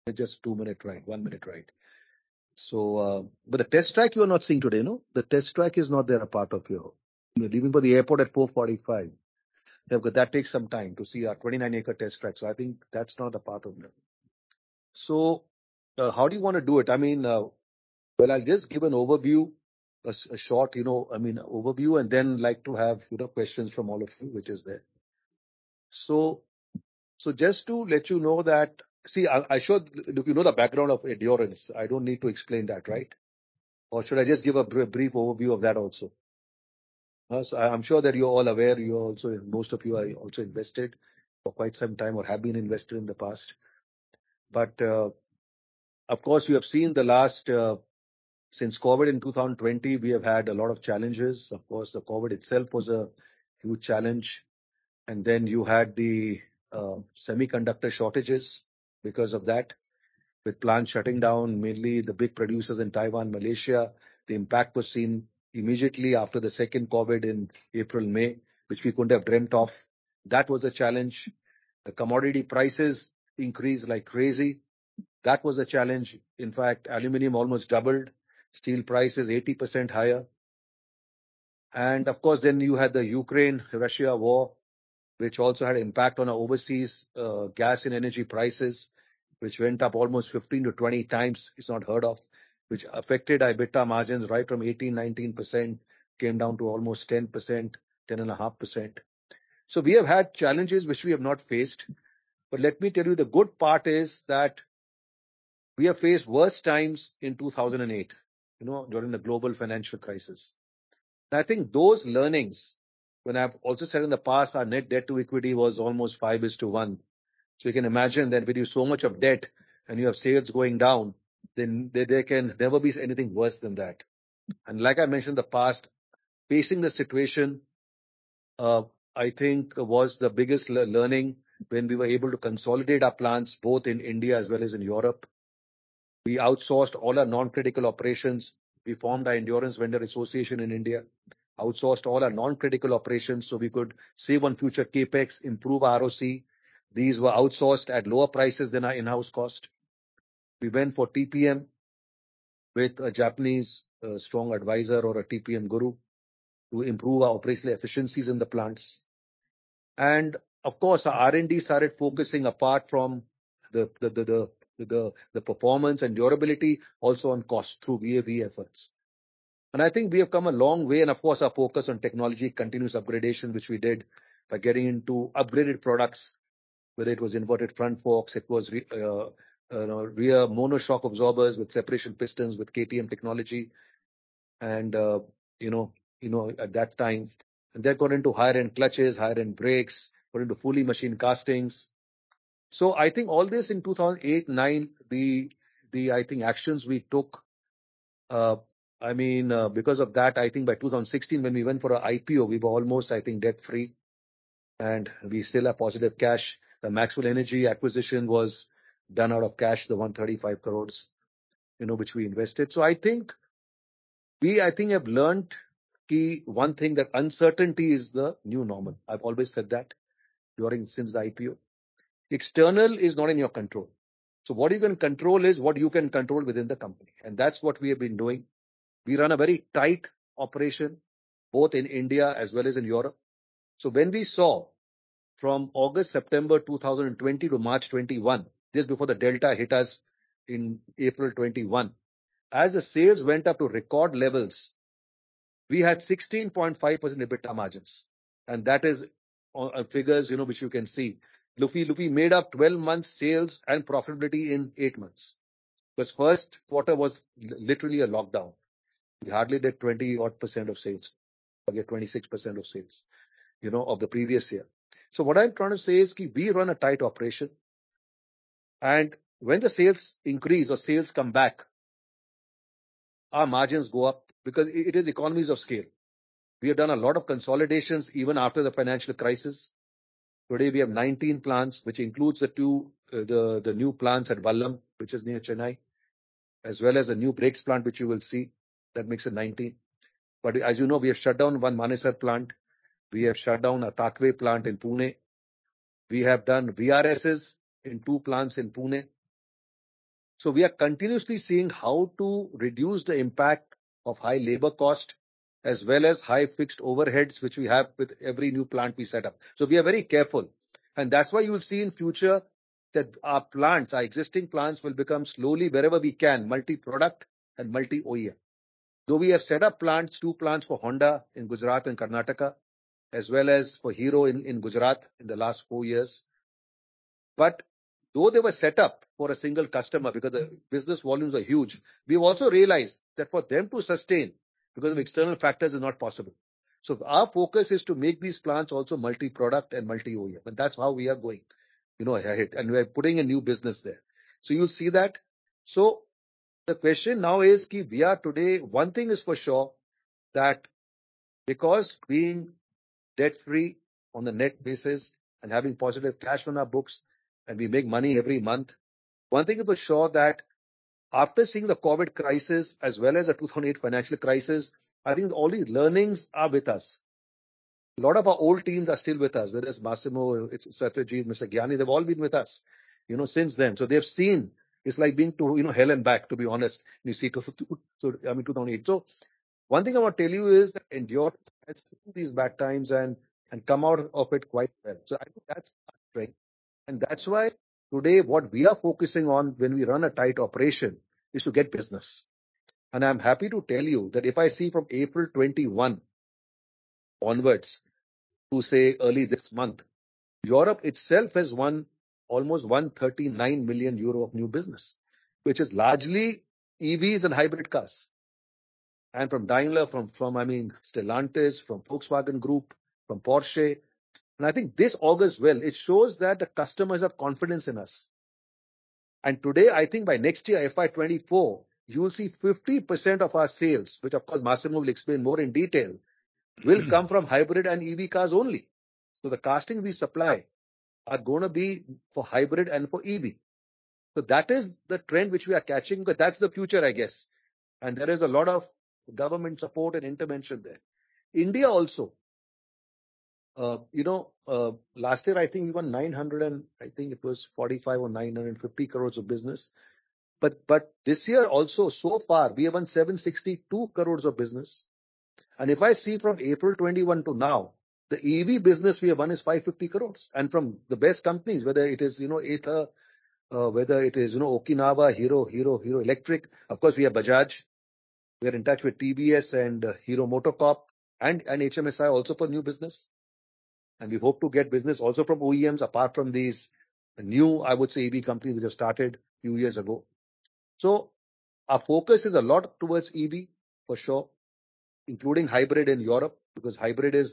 Just 2 minute ride, 1 minute ride. So, but the test track you are not seeing today, no? The test track is not there a part of you're leaving for the airport at 4:45. Yeah, because that takes some time to see our 29-acre test track. So I think that's not a part of it. So, how do you want to do it? I mean, well, I'll just give an overview, a short, overview, and then like to have, questions from all of you, which is there. So just to let you know that, see, I should, look, the background of endurance. I don't need to explain that, right? Or should I just give a brief overview of that also? So I'm sure that you're all aware, most of you are also invested for quite some time or have been invested in the past. But of course, you have seen the last, since COVID in 2020, we have had a lot of challenges. Of course, the COVID itself was a huge challenge. And then you had the semiconductor shortages because of that, with plants shutting down, mainly the big producers in Taiwan, Malaysia. The impact was seen immediately after the second COVID in April, May, which we couldn't have dreamt of. That was a challenge. The commodity prices increased like crazy. That was a challenge. In fact, aluminium almost doubled. Steel prices 80% higher. And of course, then you had the Ukraine-Russia war, which also had impact on our overseas gas and energy prices, which went up almost 15 to 20 times. It's not heard of, which affected our EBITDA margins right from 18, 19%, came down to almost 10%, 10.5%. So we have had challenges which we have not faced. But let me tell you, the good part is that we have faced worse times in 2008, during the global financial crisis. And I think those learnings, when I've also said in the past, our net debt to equity was almost 5:1. So you can imagine that with you so much of debt and you have sales going down, then there can never be anything worse than that. And like I mentioned in the past, facing the situation, I think was the biggest learning when we were able to consolidate our plants both in India as well as in Europe. We outsourced all our non-critical operations. We formed our Endurance Vendor Association in India, outsourced all our non-critical operations so we could save on future capex, improve ROC. These were outsourced at lower prices than our in-house cost. We went for TPM with a Japanese strong advisor or a TPM guru to improve our operational efficiencies in the plants. And of course, our R&D started focusing apart from the performance and durability, also on cost through VAV efforts. And I think we have come a long way. And of course, our focus on technology, continuous upgradation, which we did by getting into upgraded products, whether it was inverted front forks, it was rear monoshock absorbers with separation pistons with KTM technology. And, at that time, and that got into higher end clutches, higher end brakes, got into fully machined castings. So I think all this in 2008-9, I think actions we took, because of that, I think by 2016, when we went for our IPO, we were almost, I think, debt free, and we still have positive cash. The Maxwell Energy acquisition was done out of cash, the 135 crores, which we invested. So I think have learned one thing, that uncertainty is the new normal. I've always said that since the IPO. External is not in your control. So what you can control is what you can control within the company. And that's what we have been doing. We run a very tight operation, both in India as well as in Europe. So when we saw from August, September 2020 to March 21, just before the Delta hit us in April 21, as the sales went up to record levels, we had 16.5% EBITDA margins. And that is figures, which you can see. Luffy made up 12 months sales and profitability in 8 months. Because first quarter was literally a lockdown. We hardly did 20% of sales. We get 26% of sales, of the previous year. So what I'm trying to say is we run a tight operation. And when the sales increase or sales come back, our margins go up because it is economies of scale. We have done a lot of consolidations even after the financial crisis. Today we have 19 plants, which includes the new plants at Vallam, which is near Chennai, as well as a new brakes plant, which you will see. That makes it 19. But as you know, we have shut down one Manesar plant. We have shut down a Takwe plant in Pune. We have done VRSs in 2 plants in Pune. So we are continuously seeing how to reduce the impact of high labor cost as well as high fixed overheads, which we have with every new plant we set up. So we are very careful. And that's why you will see in future that our plants, our existing plants will become slowly wherever we can, multi-product and multi-OEM. Though we have set up plants, 2 plants for Honda in Gujarat and Karnataka, as well as for Hero in Gujarat in the last 4 years. But though they were set up for a single customer because the business volumes are huge, we've also realized that for them to sustain because of external factors is not possible. So our focus is to make these plants also multi-product and multi-OEM. And that's how we are going, ahead. And we're putting a new business there. So you'll see that. So the question now is, we are today, one thing is for sure that because being debt-free on the net basis and having positive cash on our books, and we make money every month. One thing is for sure that after seeing the COVID crisis as well as the 2008 financial crisis, I think all these learnings are with us. A lot of our old teams are still with us, whether it's Massimo, it's Satyajit, Mr. Gyani, they've all been with us, since then. So they've seen, it's like being to, hell and back, to be honest. You see, 2008. So one thing I want to tell you is that endurance has seen these bad times and come out of it quite well. So I think that's our strength. And that's why today what we are focusing on when we run a tight operation is to get business. And I'm happy to tell you that if I see from April 21 onwards to say early this month, Europe itself has won almost 139 million euro of new business, which is largely EVs and hybrid cars. And from Daimler, from Stellantis, from Volkswagen Group, from Porsche. And I think this augurs well. It shows that the customers have confidence in us. And today, I think by next year, FY24, you will see 50% of our sales, which of course Massimo will explain more in detail, will come from hybrid and EV cars only. So the casting we supply are going to be for hybrid and for EV. So that is the trend which we are catching, because that's the future, I guess. And there is a lot of government support and intervention there. India also, last year I think we won 900 and I think it was 45 or 950 crores of business. But this year also, so far, we have won 762 crores of business. And if I see from April 21 to now, the EV business we have won is 550 crores. And from the best companies, whether it is, Ather, whether it is, Okinawa, Hero Electric. Of course, we have Bajaj. We are in touch with TVS and Hero MotoCorp and HMSI also for new business. And we hope to get business also from OEMs apart from these new, I would say, EV companies which have started a few years ago. So our focus is a lot towards EV for sure, including hybrid in Europe, because hybrid is,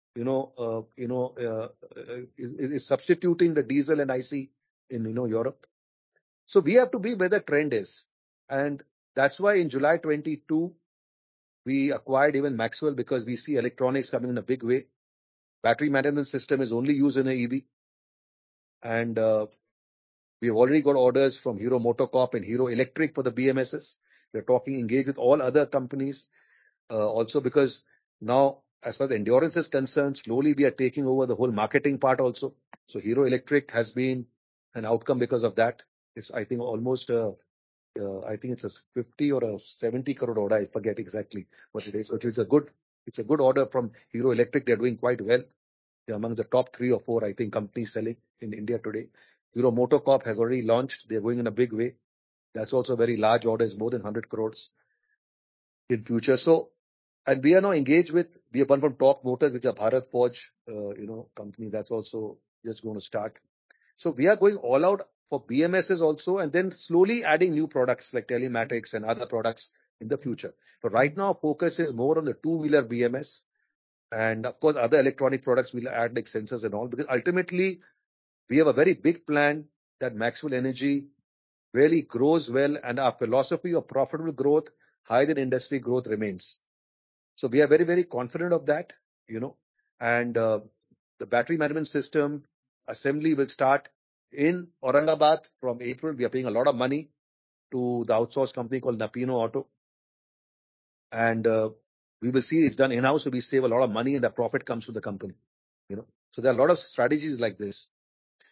is substituting the diesel and IC in, Europe. So we have to be where the trend is. And that's why in July 22, we acquired even Maxwell, because we see electronics coming in a big way. Battery management system is only used in an EV. And we have already got orders from Hero MotoCorp and Hero Electric for the BMSs. We're engaged with all other companies. Also because now, as far as endurance is concerned, slowly we are taking over the whole marketing part also. So Hero Electric has been an outcome because of that. It's, I think, almost, I think it's a 50 or a 70 crore order. I forget exactly what it is. So it's a good order from Hero Electric. They're doing quite well. They're among the top 3 or 4, I think, companies selling in India today. Hero MotoCorp has already launched. They're going in a big way. That's also a very large order, is more than 100 crores in future. So, and we are now engaged with, we have one from Tork Motors, which is a Bharat Forge, company that's also just going to start. So we are going all out for BMSs also, and then slowly adding new products like telematics and other products in the future. But right now, focus is more on the two-wheeler BMS. And of course, other electronic products will add like sensors and all, because ultimately we have a very big plan that Maxwell Energy really grows well, and our philosophy of profitable growth, higher than industry growth remains. So we are very, very confident of that, and the battery management system assembly will start in Aurangabad from April. We are paying a lot of money to the outsourced company called Napino Auto. And we will see it's done in-house, so we save a lot of money and the profit comes to the company, So there are a lot of strategies like this.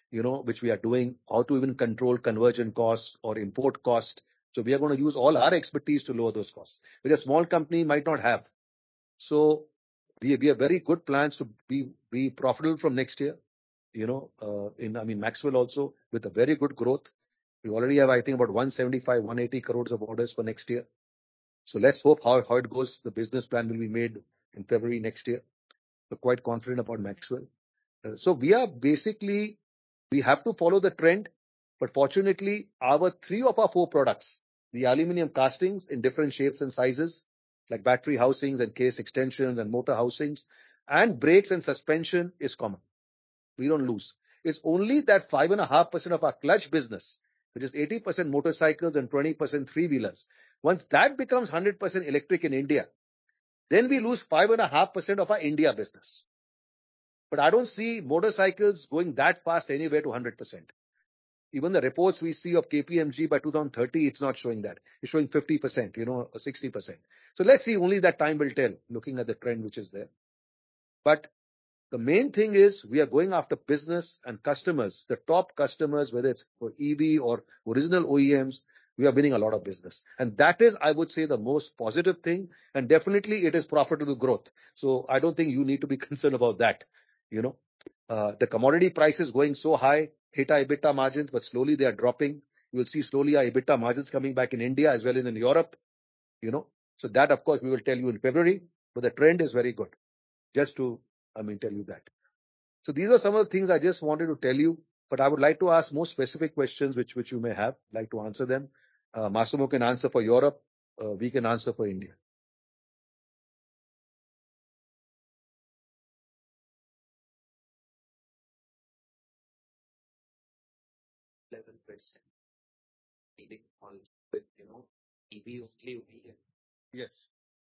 which we are doing, how to even control conversion costs or import cost. So we are going to use all our expertise to lower those costs, which a small company might not have. So we have very good plans to be profitable from next year. Maxwell also with a very good growth. We already have, I think, about 175, 180 crores of orders for next year. So let's hope how it goes. The business plan will be made in February next year. We're quite confident about Maxwell. So we have to follow the trend, but fortunately, our 3 of our 4 products, the aluminum castings in different shapes and sizes, like battery housings and case extensions and motor housings, and brakes and suspension is common. We don't lose. It's only that 5.5% of our clutch business, which is 80% motorcycles and 20% three-wheelers. Once that becomes 100% electric in India, then we lose 5.5% of our India business. But I don't see motorcycles going that fast anywhere to 100%. Even the reports we see of KPMG by 2030, it's not showing that. It's showing 50%, or 60%. So let's see, only that time will tell, looking at the trend which is there. But the main thing is we are going after business and customers, the top customers, whether it's for EV or original OEMs, we are winning a lot of business. And that is, I would say, the most positive thing. And definitely it is profitable growth. So I don't think you need to be concerned about that. The commodity prices going so high, hit our EBITDA margins, but slowly they are dropping. You will see slowly our EBITDA margins coming back in India as well as in Europe. So that, of course, we will tell you in February, but the trend is very good. Just to, tell you that. So these are some of the things I just wanted to tell you, but I would like to ask more specific questions which you may have, like to answer them. Massimo can answer for Europe. We can answer for India. Level question. Leading all with, EV only OEM. Yes.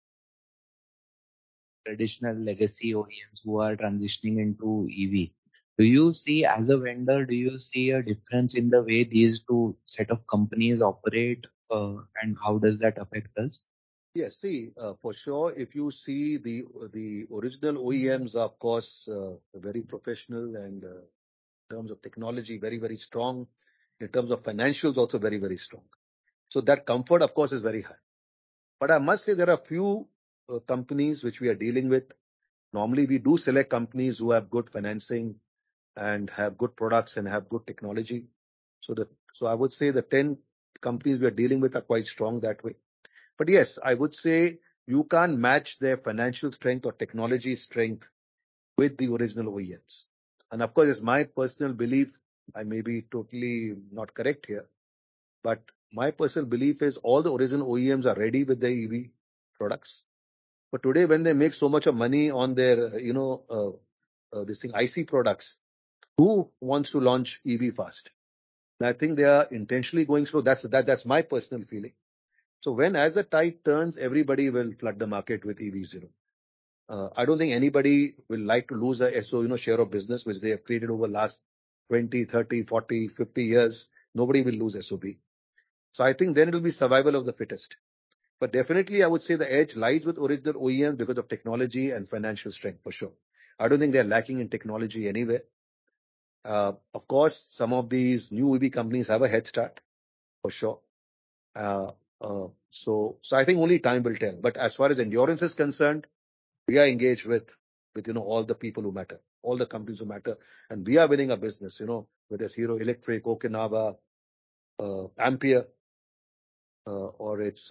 Traditional legacy OEMs who are transitioning into EV. Do you see, as a vendor, do you see a difference in the way these 2 set of companies operate, and how does that affect us? Yes, see, for sure, if you see the original OEMs are, of course, very professional and in terms of technology, very, very strong. In terms of financials, also very, very strong. So that comfort, of course, is very high. But I must say there are few companies which we are dealing with. Normally, we do select companies who have good financing and have good products and have good technology. So I would say the 10 companies we are dealing with are quite strong that way. But yes, I would say you can't match their financial strength or technology strength with the original OEMs. And of course, it's my personal belief, I may be totally not correct here, but my personal belief is all the original OEMs are ready with their EV products. But today, when they make so much of money on their, IC products, who wants to launch EV fast? And I think they are intentionally going slow. That's my personal feeling. So as the tide turns, everybody will flood the market with EV0. I don't think anybody will like to lose a share of business, which they have created over the last 20, 30, 40, 50 years. Nobody will lose SOB. So I think then it will be survival of the fittest. But definitely, I would say the edge lies with original OEMs because of technology and financial strength, for sure. I don't think they're lacking in technology anywhere. Of course, some of these new EV companies have a head start, for sure. So I think only time will tell. But as far as endurance is concerned, we are engaged with all the people who matter, all the companies who matter, and we are winning a business. Whether it's Hero Electric, Okinawa, Ampere, or it's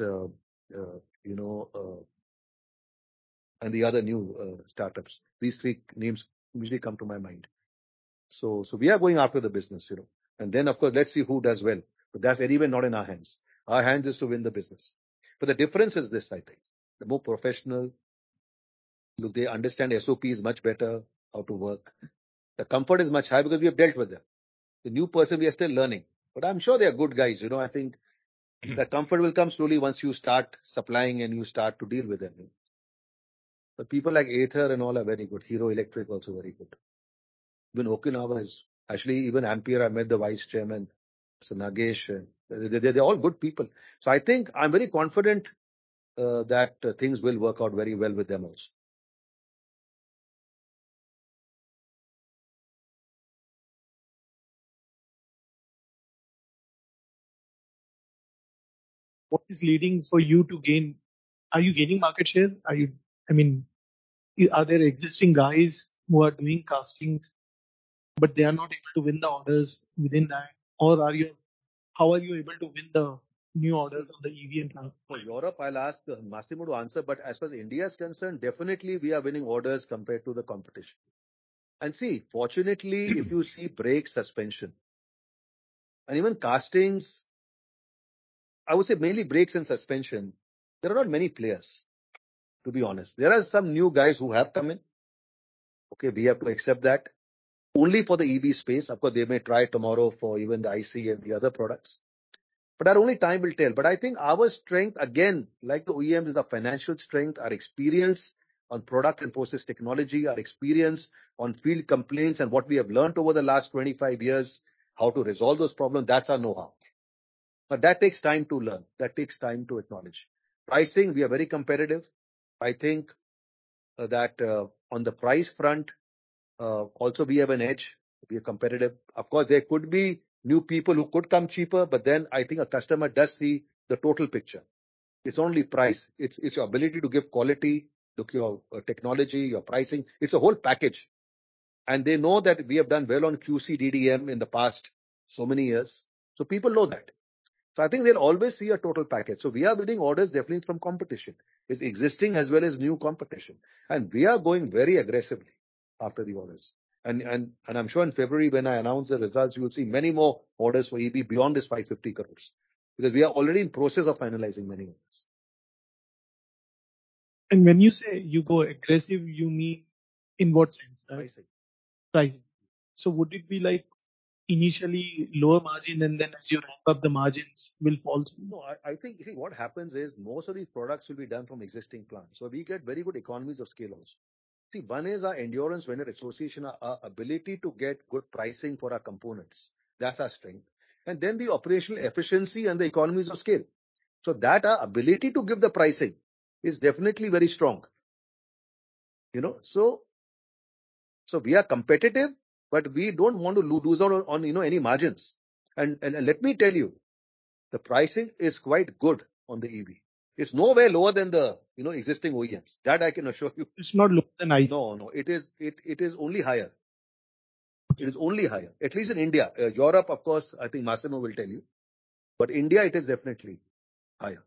and the other new startups. These 3 names usually come to my mind. So we are going after the business, and then of course let's see who does well. But that's anyway not in our hands. Our hands is to win the business. But the difference is this, I think. The more professional, look, they understand SOPs much better, how to work. The comfort is much higher because we have dealt with them. The new person, we are still learning. But I'm sure they are good guys. I think the comfort will come slowly once you start supplying and you start to deal with them. But people like Ather and all are very good. Hero Electric also very good. Even Okinawa is, actually even Ampere, I met the vice chairman, so Nagesh. They're all good people. So I think I'm very confident that things will work out very well with them also. what is leading for you to gain? Are you gaining market share? Are there existing guys who are doing castings, but they are not able to win the orders within that? Or how are you able to win the new orders on the EV and plant? For Europe, I'll ask Massimo to answer, but as far as India is concerned, definitely we are winning orders compared to the competition. And see, fortunately, if you see brake suspension and even castings, I would say mainly brakes and suspension, there are not many players, to be honest. There are some new guys who have come in. Okay, we have to accept that. Only for the EV space. Of course, they may try tomorrow for even the IC and the other products. But that only time will tell. But I think our strength, again, like the OEMs, is the financial strength, our experience on product and process technology, our experience on field complaints, and what we have learned over the last 25 years, how to resolve those problems. That's our know-how. But that takes time to learn. That takes time to acknowledge. Pricing, we are very competitive. I think that on the price front, also we have an edge. We are competitive. Of course, there could be new people who could come cheaper, but then I think a customer does see the total picture. It's only price. It's your ability to give quality, look your technology, your pricing. It's a whole package. And they know that we have done well on QC DDM in the past so many years. So people know that. So I think they'll always see a total package. So we are winning orders definitely from competition. It's existing as well as new competition. And we are going very aggressively after the orders. And I'm sure in February when I announce the results, you will see many more orders for EB beyond this 550 crores. Because we are already in process of finalizing many orders. And when you say you go aggressive, you mean in what sense? Pricing. So would it be like initially lower margin and then as you ramp up the margins will fall through? No, I think, see, what happens is most of these products will be done from existing plants. So we get very good economies of scale also. See, one is our Endurance Vendor Association, our ability to get good pricing for our components. That's our strength. And then the operational efficiency and the economies of scale. So that our ability to give the pricing is definitely very strong. So we are competitive, but we don't want to lose out on any margins. And let me tell you, the pricing is quite good on the EV. It's nowhere lower than the existing OEMs. That I can assure you. It's not lower than ICE. No. It is only higher. It is only higher. At least in India. Europe, of course, I think Massimo will tell you. But India, it is definitely higher.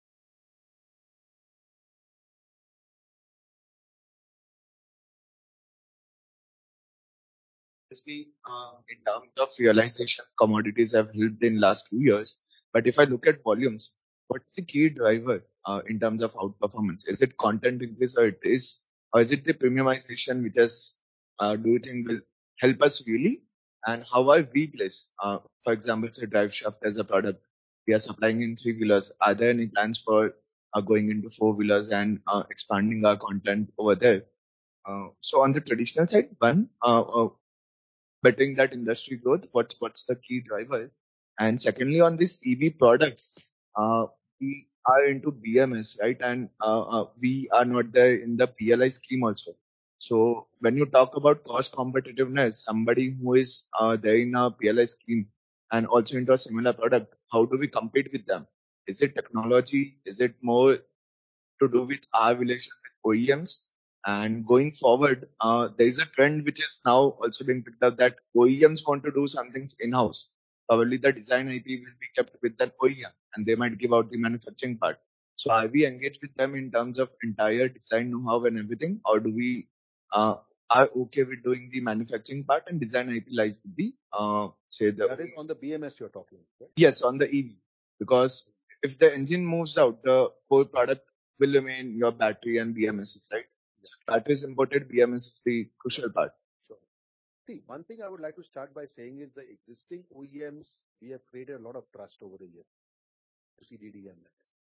Obviously, in terms of realization, commodities have helped in last 2 years. But if I look at volumes, what's the key driver in terms of outperformance? Is it content increase or is it the premiumization which do you think will help us really? And how are we placed? For example, say drive shaft as a product, we are supplying in 3-wheelers. Are there any plans for going into 4-wheelers and expanding our content over there? So on the traditional side, betting that industry growth, what's the key driver? And secondly, on these EV products, we are into BMS, right? And we are not there in the PLI scheme also. So when you talk about cost competitiveness, somebody who is there in a PLI scheme and also into a similar product, how do we compete with them? Is it technology? Is it more to do with our relation with OEMs? And going forward, there is a trend which is now also being picked up that OEMs want to do some things in-house. Probably the design IP will be kept with that OEM and they might give out the manufacturing part. So are we engaged with them in terms of entire design know-how and everything, or do we are okay with doing the manufacturing part and design IP lies with the that is on the BMS you're talking about, right? Yes, on the EV. Because if the engine moves out, the core product will remain your battery and BMS, right? So battery is imported, BMS is the crucial part. Sure. See, one thing I would like to start by saying is the existing OEMs, we have created a lot of trust over the years. CDDM,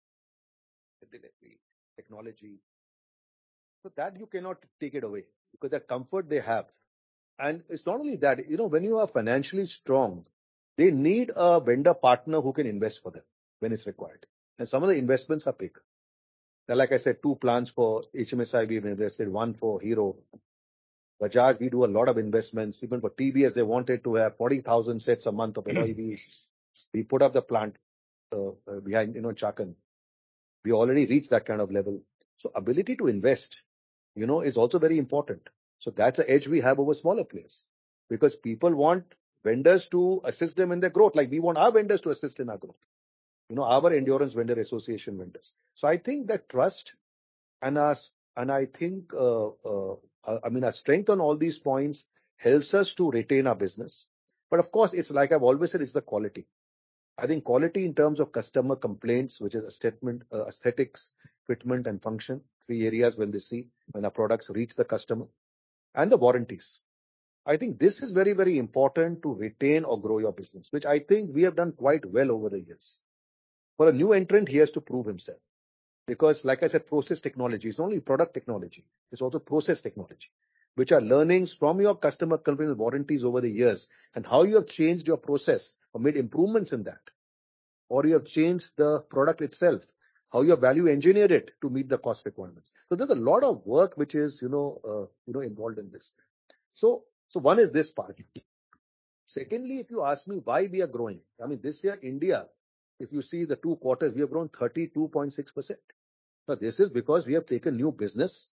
technology. So that you cannot take it away because that comfort they have. And it's not only that, when you are financially strong, they need a vendor partner who can invest for them when it's required. And some of the investments are big. Like I said, 2 plants for HMSI we've invested, 1 for Hero. Bajaj, we do a lot of investments. Even for TVS, they wanted to have 40,000 sets a month of alloy wheels. We put up the plant. behind, Chakan. We already reached that kind of level. So ability to invest, is also very important. So that's an edge we have over smaller players, because people want vendors to assist them in their growth. Like we want our vendors to assist in our growth. Our Endurance Vendor Association vendors. So I think that trust and I think, our strength on all these points helps us to retain our business. But of course, it's like I've always said, it's the quality. I think quality in terms of customer complaints, which is aesthetics, fitment, and function, 3 areas when our products reach the customer, and the warranties. I think this is very, very important to retain or grow your business, which I think we have done quite well over the years. For a new entrant, he has to prove himself. Because, like I said, process technology is not only product technology, it's also process technology, which are learnings from your customer complaint warranties over the years, and how you have changed your process or made improvements in that, or you have changed the product itself, how you have value engineered it to meet the cost requirements. So there's a lot of work which is involved in this. So one is this part. Secondly, if you ask me why we are growing, this year India, if you see the 2 quarters, we have grown 32.6%. Now, this is because we have taken new business,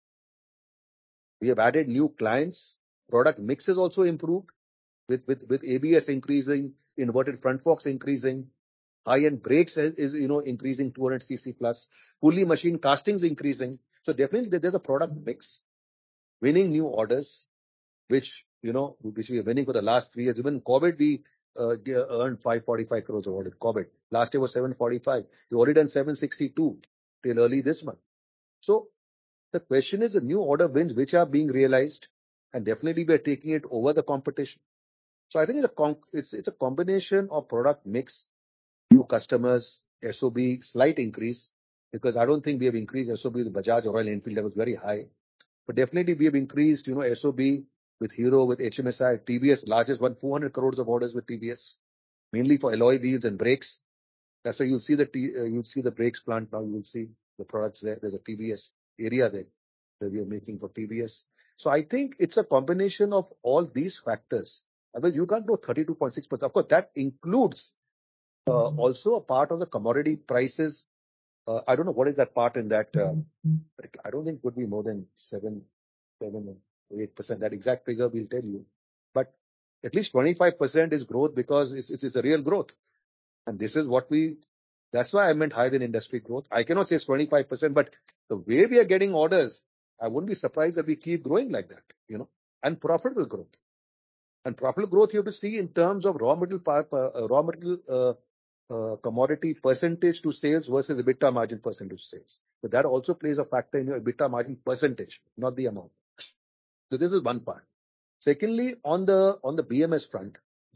we have added new clients, product mix is also improved with ABS increasing, inverted front forks increasing, high-end brakes is increasing 200cc plus, fully machine castings increasing. So definitely there's a product mix, winning new orders, which we are winning for the last 3 years. Even COVID, we earned 545 crores of order. COVID last year was 745. We already done 762 till early this month. So the question is the new order wins which are being realized, and definitely we are taking it over the competition. So I think it's a combination of product mix, new customers, SOB slight increase, because I don't think we have increased SOB with Bajaj or Royal Enfield. That was very high, but definitely we have increased SOB with Hero, with HMSI, TVS, largest one, 400 crores of orders with TVS, mainly for alloy wheels and brakes. That's why you'll see the brakes plant now. You will see the products there. There's a TVS area there that we are making for TVS. So I think it's a combination of all these factors. You can't go 32.6%. Of course, that includes also a part of the commodity prices. I don't know what is that part in that. But I don't think it would be more than 7 or 8%. That exact figure we'll tell you. But at least 25% is growth, because it's a real growth. And this is that's why I meant higher than industry growth. I cannot say it's 25%, but the way we are getting orders, I wouldn't be surprised that we keep growing like that, and profitable growth. And profitable growth you have to see in terms of raw material commodity percentage to sales versus EBITDA margin percentage to sales. But that also plays a factor in your EBITDA margin percentage, not the amount. So this is one part. Secondly, on the BMS front,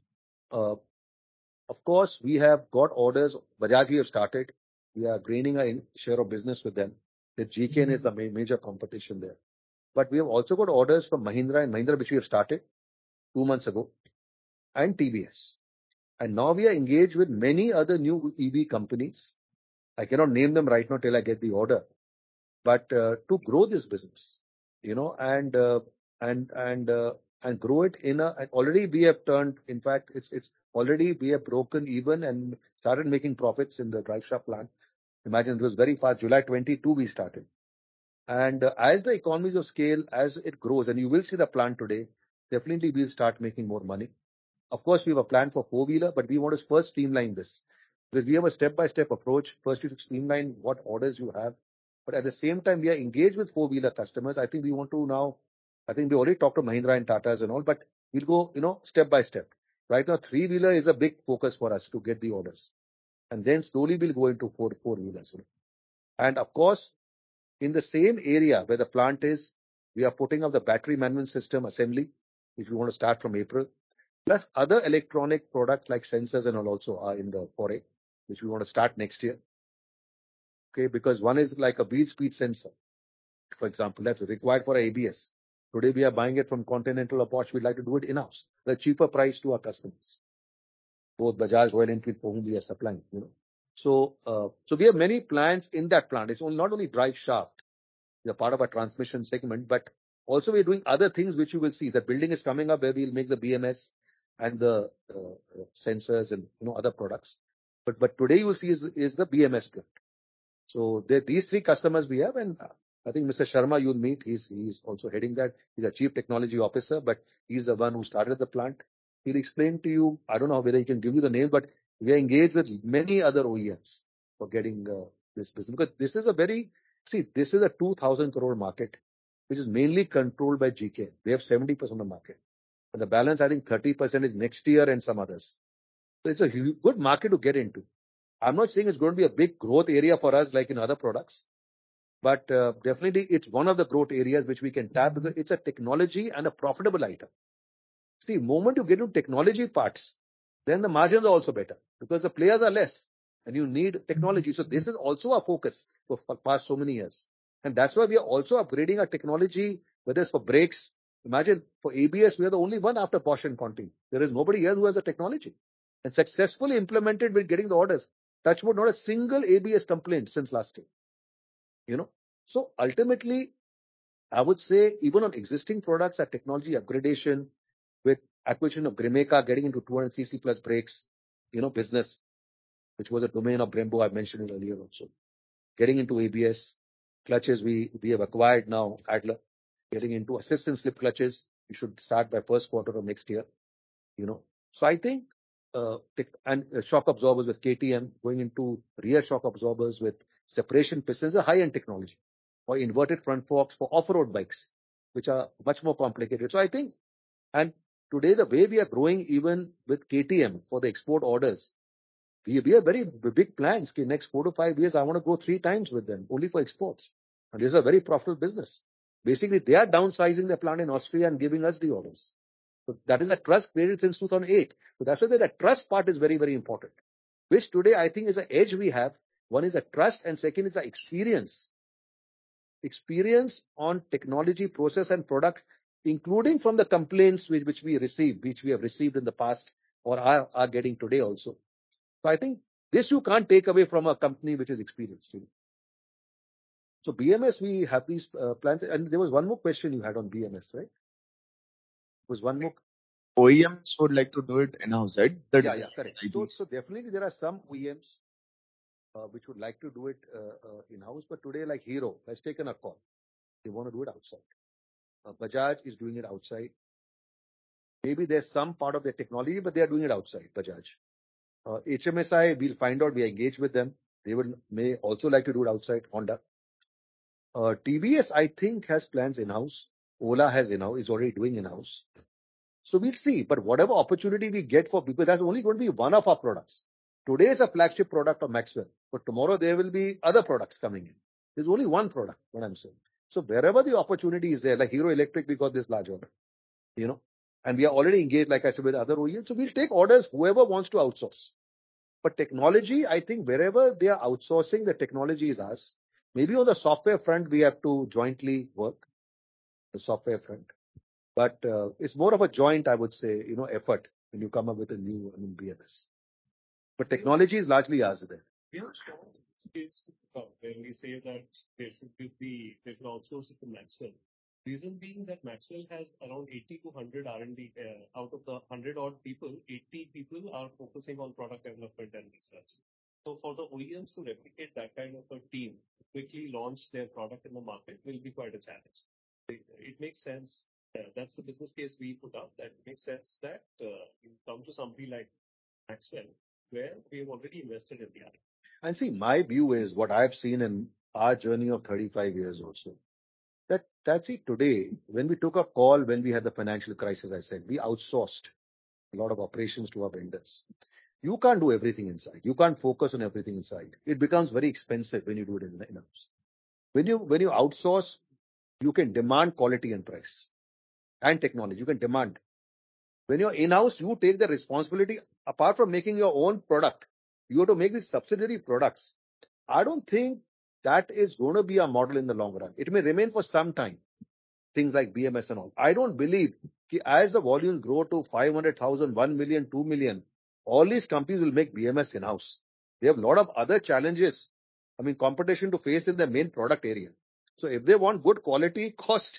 of course, we have got orders. Bajaj we have started. We are gaining a share of business with them. The GKN is the major competition there. But we have also got orders from Mahindra and Mahindra, which we have started 2 months ago, and TVS. And now we are engaged with many other new EV companies. I cannot name them right now till I get the order. But to grow this business, and grow it and already we have turned. In fact, it's already we have broken even and started making profits in the drive shaft plant. Imagine, it was very fast. July 22 we started. And as the economies of scale, as it grows, and you will see the plant today, definitely we'll start making more money. Of course, we have a plan for 4-wheeler, but we want to first streamline this. Because we have a step-by-step approach. First, you should streamline what orders you have. But at the same time, we are engaged with 4-wheeler customers. I think we want to now, I think we already talked to Mahindra and Tatas and all, but we'll go, step by step. Right now, 3-wheeler is a big focus for us to get the orders. And then slowly we'll go into 4-wheelers. And of course, in the same area where the plant is, we are putting up the battery management system assembly, which we want to start from April. Plus other electronic products like sensors and all also are in the foray, which we want to start next year. Okay, because one is like a wheel speed sensor, for example, that's required for ABS. Today we are buying it from Continental or Bosch. We'd like to do it in-house, the cheaper price to our customers. Both Bajaj, Royal Enfield, for whom we are supplying. So we have many plans in that plant. It's not only drive shaft, we are part of our transmission segment, but also we're doing other things which you will see. The building is coming up where we'll make the BMS and the sensors and other products. But today you will see is the BMS plant. So these three customers we have, and I think Mr. Sharma you'll meet. He's also heading that. He's a chief technology officer, but he's the one who started the plant. He'll explain to you. I don't know whether he can give you the name, but we are engaged with many other OEMs for getting this business, because this is this is a 2,000 crore market, which is mainly controlled by GK. They have 70% of the market, and the balance I think 30% is next year and some others. So it's a good market to get into. I'm not saying it's going to be a big growth area for us like in other products, but definitely it's one of the growth areas which we can tap because it's a technology and a profitable item. See, moment you get into technology parts, then the margins are also better because the players are less and you need technology. So this is also a focus for past so many years. And that's why we are also upgrading our technology, whether it's for brakes. Imagine for ABS, we are the only one after Bosch and Conti. There is nobody else who has a technology and successfully implemented with getting the orders. Touch wood, not a single ABS complaint since last year. So ultimately, I would say even on existing products, our technology upgradation with acquisition of Grimeca, getting into 200cc plus brakes, business, which was a domain of Brembo, I mentioned it earlier also. Getting into ABS, clutches, we have acquired now Adler. Getting into assist and slip clutches, we should start by first quarter of next year. So I think, shock absorbers with KTM, going into rear shock absorbers with separation pistons, a high-end technology, or inverted front forks for off-road bikes, which are much more complicated. So I think, and today the way we are growing even with KTM for the export orders, we have very big plans. Next 4 to 5 years, I want to go 3 times with them only for exports. And this is a very profitable business. Basically, they are downsizing their plant in Austria and giving us the orders. So that is a trust created since 2008. So that's why the trust part is very, very important, which today I think is an edge we have. One is a trust and second is the experience. Experience on technology, process and product, including from the complaints which we have received in the past or are getting today also. So I think this you can't take away from a company which is experienced. So BMS, we have these plans. And there was one more question you had on BMS, right? Was one more. OEMs would like to do it in-house, right? Yeah, correct. So definitely there are some OEMs which would like to do it in-house, but today like Hero has taken a call. They want to do it outside. Bajaj is doing it outside. Maybe there's some part of their technology, but they are doing it outside, Bajaj. HMSI, we'll find out. We are engaged with them. They may also like to do it outside. Honda. TVS, I think, has plans in-house. Ola has in-house, is already doing in-house. So we'll see. But whatever opportunity we get for people, that's only going to be one of our products. Today is a flagship product of Maxwell, but tomorrow there will be other products coming in. There's only one product, what I'm saying. So wherever the opportunity is there, like Hero Electric, we got this large order, and we are already engaged, like I said, with other OEMs. So we'll take orders, whoever wants to outsource. But technology, I think wherever they are outsourcing, the technology is ours. Maybe on the software front, we have to jointly work, the software front. But it's more of a joint, I would say, effort when you come up with a new BMS. But technology is largely ours there. We have a strong case to when we say that they should outsource it to Maxwell. Reason being that Maxwell has around 80 to 100 R&D. Out of the 100 odd people, 80 people are focusing on product development and research. So for the OEMs to replicate that kind of a team, quickly launch their product in the market will be quite a challenge. It makes sense. That's the business case we put up. That makes sense that you come to somebody like Maxwell, where we've already invested in the R&D. And see, my view is what I've seen in our journey of 35 years also. That's it today. When we took a call, when we had the financial crisis, I said, we outsourced a lot of operations to our vendors. You can't do everything inside. You can't focus on everything inside. It becomes very expensive when you do it in-house. When you outsource, you can demand quality and price and technology. You can demand. When you're in-house, you take the responsibility. Apart from making your own product, you have to make these subsidiary products. I don't think that is going to be a model in the long run. It may remain for some time. Things like BMS and all. I don't believe as the volumes grow to 500,000, 1 million, 2 million, all these companies will make BMS in-house. They have a lot of other challenges. Competition to face in their main product area. So if they want good quality, cost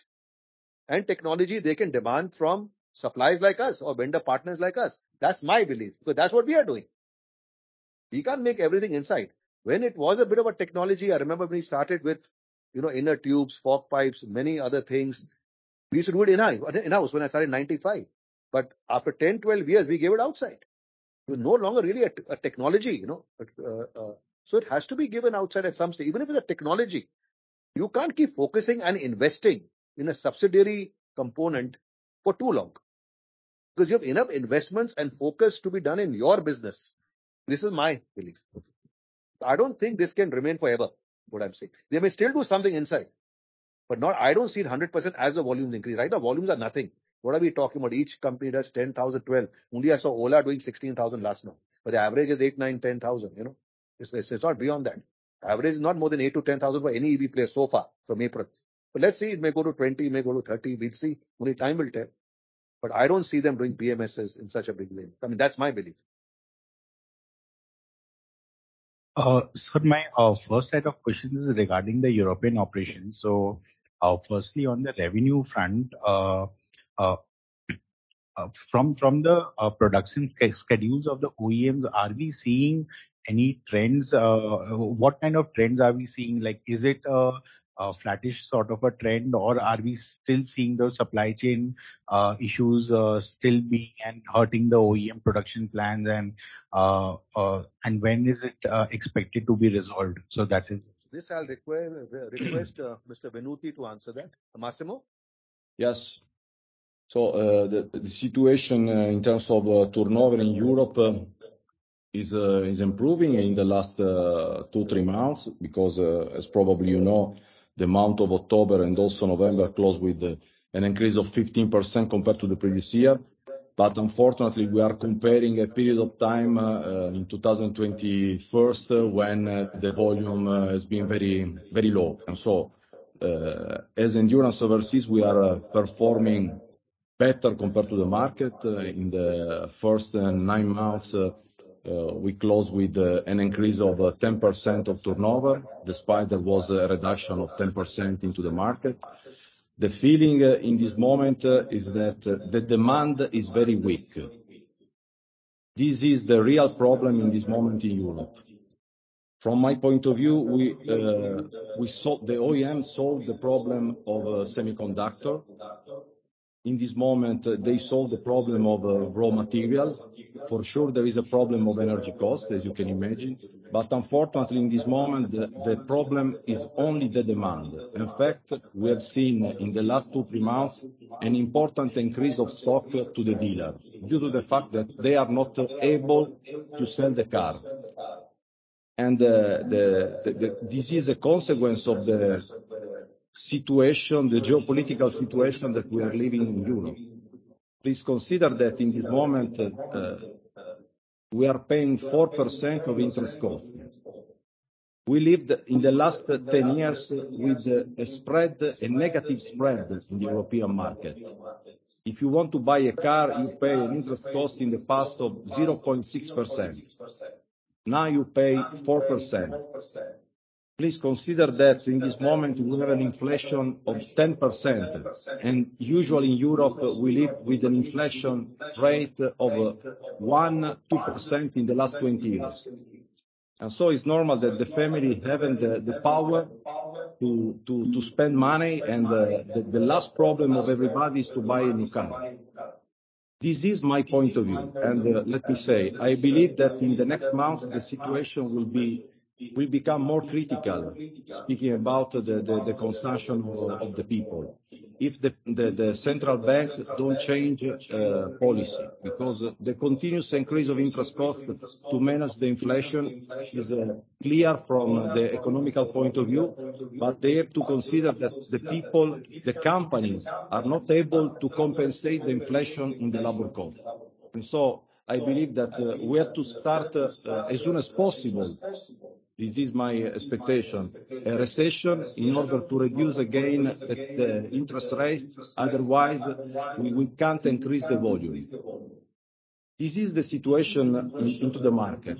and technology, they can demand from suppliers like us or vendor partners like us. That's my belief, because that's what we are doing. We can't make everything inside. When it was a bit of a technology, I remember when we started with, inner tubes, fork pipes, many other things. We used to do it in-house when I started in 95. But after 10, 12 years, we gave it outside. It was no longer really a technology, so it has to be given outside at some stage. Even if it's a technology, you can't keep focusing and investing in a subsidiary component for too long. Because you have enough investments and focus to be done in your business. This is my belief. I don't think this can remain forever, what I'm saying. They may still do something inside, but I don't see it 100% as the volumes increase. Right now, volumes are nothing. What are we talking about? Each company does 10,000, 12. Only I saw Ola doing 16,000 last month. But the average is 8, 9, 10,000, It's not beyond that. Average is not more than 8 to 10,000 for any EV player so far from April. But let's see, it may go to 20, it may go to 30. We'll see. Only time will tell. But I don't see them doing BMSs in such a big way. I mean, that's my belief. Sir, my first set of questions is regarding the European operations. So, firstly, on the revenue front, from the production schedules of the OEMs, are we seeing any trends? What kind of trends are we seeing? Like, is it a flattish sort of a trend, or are we still seeing those supply chain issues still being and hurting the OEM production plans? And when is it expected to be resolved? So that is. This I'll request Mr. Venuti to answer that. Massimo? Yes. So the situation in terms of turnover in Europe is improving in the last 2-3 months, because as probably you know, the month of October and also November closed with an increase of 15% compared to the previous year. But unfortunately, we are comparing a period of time in 2021 when the volume has been very, very low. And so, as Endurance Overseas, we are performing better compared to the market. In the first 9 months, we closed with an increase of 10% of turnover, despite there was a reduction of 10% into the market. The feeling in this moment is that the demand is very weak. This is the real problem in this moment in Europe. From my point of view, we solved, the OEM solved the problem of semiconductor. In this moment, they solve the problem of raw material. For sure, there is a problem of energy cost, as you can imagine. But unfortunately, in this moment, the problem is only the demand. In fact, we have seen in the last 2-3 months an important increase of stock to the dealer, due to the fact that they are not able to sell the car. And this is a consequence of the situation, the geopolitical situation that we are living in Europe. Please consider that in this moment, we are paying 4% of interest cost. We lived in the last 10 years with a negative spread in the European market. If you want to buy a car, you pay an interest cost in the past of 0.6%. Now you pay 4%. Please consider that in this moment we have an inflation of 10%, and usually in Europe we live with an inflation rate of 1-2% in the last 20 years. And so it's normal that the family having the power to spend money, and the last problem of everybody is to buy a new car. This is my point of view, and let me say, I believe that in the next months the situation will become more critical, speaking about the consumption of the people, if the central bank don't change policy, because the continuous increase of interest cost to manage the inflation is clear from the economical point of view, but they have to consider that the people, the companies, are not able to compensate the inflation in the labor cost. And so I believe that we have to start as soon as possible. This is my expectation. A recession in order to reduce again the interest rate. Otherwise, we can't increase the volume. This is the situation into the market.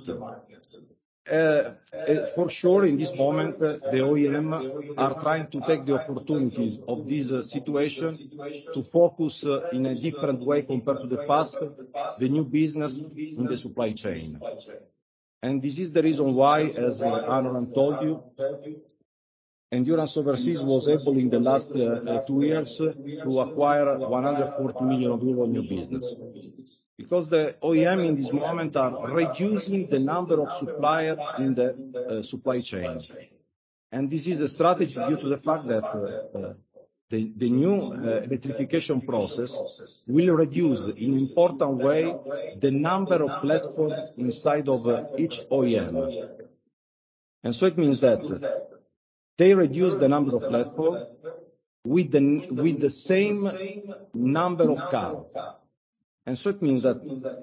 For sure, in this moment, the OEM are trying to take the opportunities of this situation to focus in a different way compared to the past, the new business in the supply chain. And this is the reason why, as Anurag told you, Endurance Overseas was able in the last 2 years to acquire 140 million euro new business. Because the OEM in this moment are reducing the number of suppliers in the supply chain. And this is a strategy due to the fact that the new electrification process will reduce in an important way the number of platforms inside of each OEM. And so it means that they reduce the number of platforms with the same number of cars. And so it means that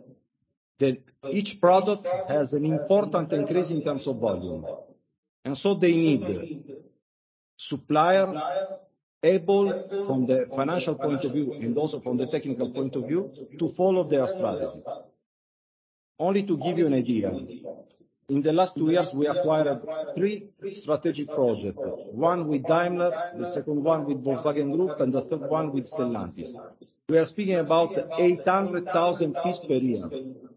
each product has an important increase in terms of volume. And so they need supplier able from the financial point of view and also from the technical point of view to follow their strategy. Only to give you an idea, in the last 2 years we acquired 3 strategic projects, one with Daimler, the second one with Volkswagen Group, and the third one with Stellantis. We are speaking about 800,000 pieces per year.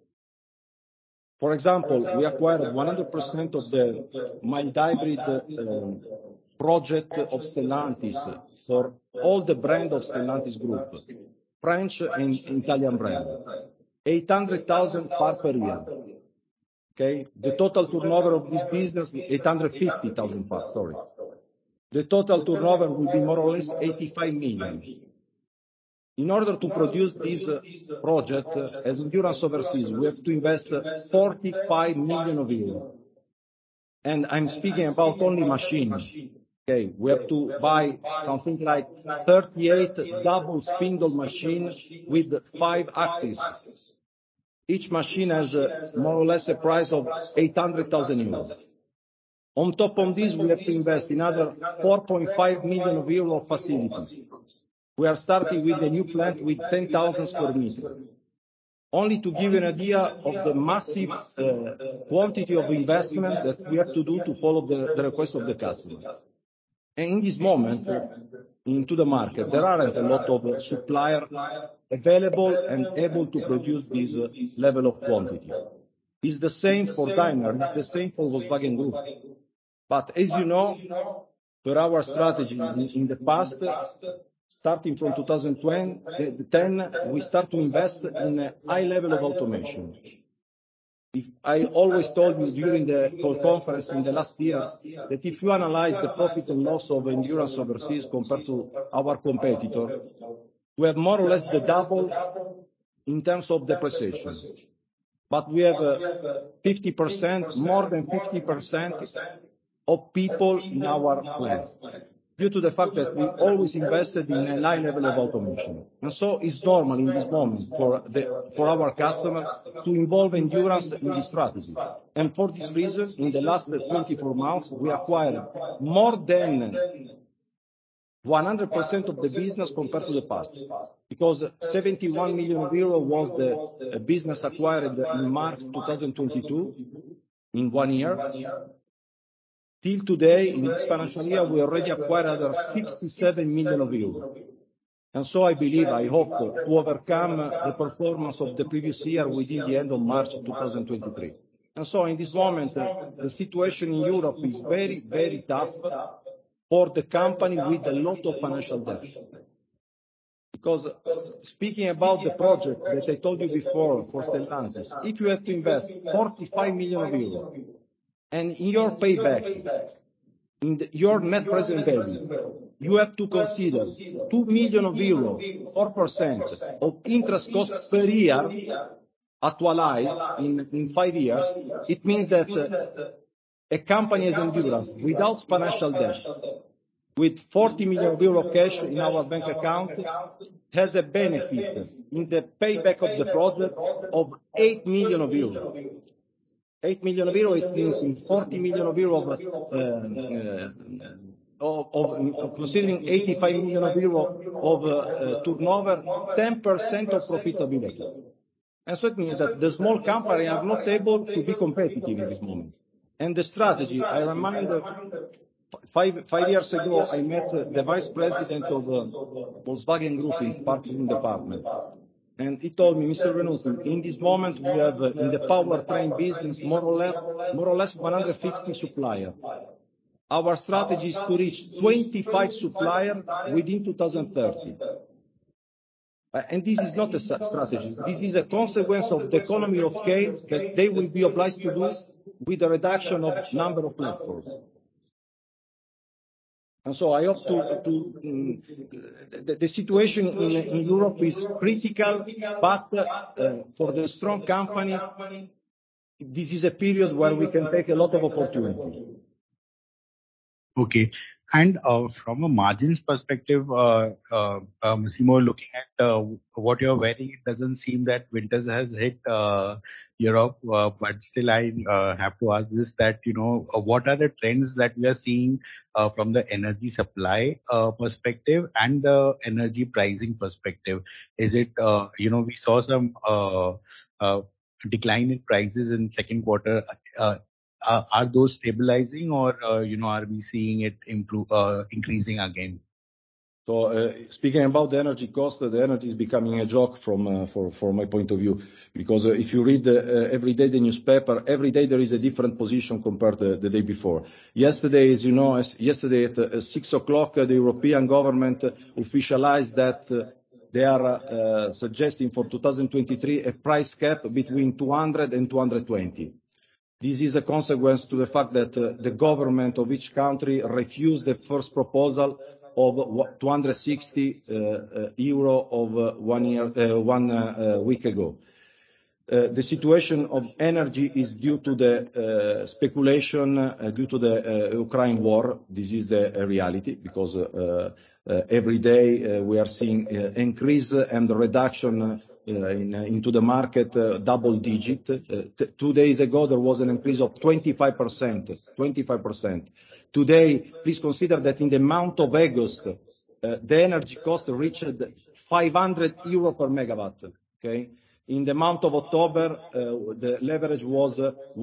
For example, we acquired 100% of the mild hybrid project of Stellantis for all the brand of Stellantis Group, French and Italian brand. 800,000 parts per year. Okay? The total turnover of this business, 850,000 parts, sorry. The total turnover will be more or less 85 million. In order to produce this project as Endurance Overseas, we have to invest 45 million euros. And I'm speaking about only machines. Okay, we have to buy something like 38 double spindle machines with 5 axes. Each machine has more or less a price of 800,000 euros. On top of this, we have to invest another 4.5 million euros of facilities. We are starting with a new plant with 10,000 square meters. Only to give you an idea of the massive quantity of investment that we have to do to follow the request of the customer. And in this moment, into the market, there aren't a lot of suppliers available and able to produce this level of quantity. It's the same for Daimler, it's the same for Volkswagen Group. But as you know, per our strategy in the past, starting from 2010, we start to invest in a high level of automation. I always told you during the call conference in the last year that if you analyze the profit and loss of Endurance Overseas compared to our competitor, we have more or less the double in terms of depreciation. But we have 50%, more than 50% of people in our plants, due to the fact that we always invested in a high level of automation. And so it's normal in this moment for our customers to involve Endurance in this strategy. And for this reason, in the last 24 months, we acquired more than 100% of the business compared to the past. Because 71 million euro was the business acquired in March 2022, in 1 year. Till today, in this financial year, we already acquired another 67 million euros. And so I believe, I hope, to overcome the performance of the previous year within the end of March 2023. And so in this moment, the situation in Europe is very, very tough for the company with a lot of financial debt. Because speaking about the project that I told you before for Stellantis, if you have to invest 45 million euros, and in your payback, your net present value, you have to consider 2 million euro, 4% of interest costs per year, actualized in 5 years. It means that a company as Endurance, without financial debt, with 40 million euro cash in our bank account, has a benefit in the payback of the project of 8 million euro. 8 million euro, it means in 40 million euro of considering 85 million euro of turnover, 10% of profitability. And so it means that the small companies are not able to be competitive in this moment. And the strategy, I remind, 5 years ago, I met the vice president of Volkswagen Group in the marketing department. And he told me, Mr. Venuti, in this moment we have in the powertrain business more or less 150 suppliers. Our strategy is to reach 25 suppliers within 2030. And this is not a strategy. This is a consequence of the economy of scale that they will be obliged to do with the reduction of number of platforms. And so I hope the situation in Europe is critical, but for the strong company, this is a period where we can take a lot of opportunity. Okay. And from a margins perspective, Massimo, looking at what you're wearing, it doesn't seem that winters has hit Europe, but still I have to ask this, that, what are the trends that we are seeing from the energy supply perspective and the energy pricing perspective? Is it, we saw some decline in prices in second quarter. Are those stabilizing, or are we seeing it increasing again? So speaking about the energy cost, the energy is becoming a joke from my point of view, because if you read every day the newspaper, every day there is a different position compared to the day before. Yesterday, as you know, yesterday at 6 o'clock, the European government officialized that they are suggesting for 2023 a price cap between 200 and 220. This is a consequence to the fact that the government of each country refused the first proposal of 260 euro of 1 week ago. The situation of energy is due to the speculation due to the Ukraine war. This is the reality, because every day we are seeing increase and reduction into the market, double digit. 2 days ago, there was an increase of 25%. Today, please consider that in the month of August, the energy cost reached 500 euro per megawatt, okay? In the month of October, the leverage was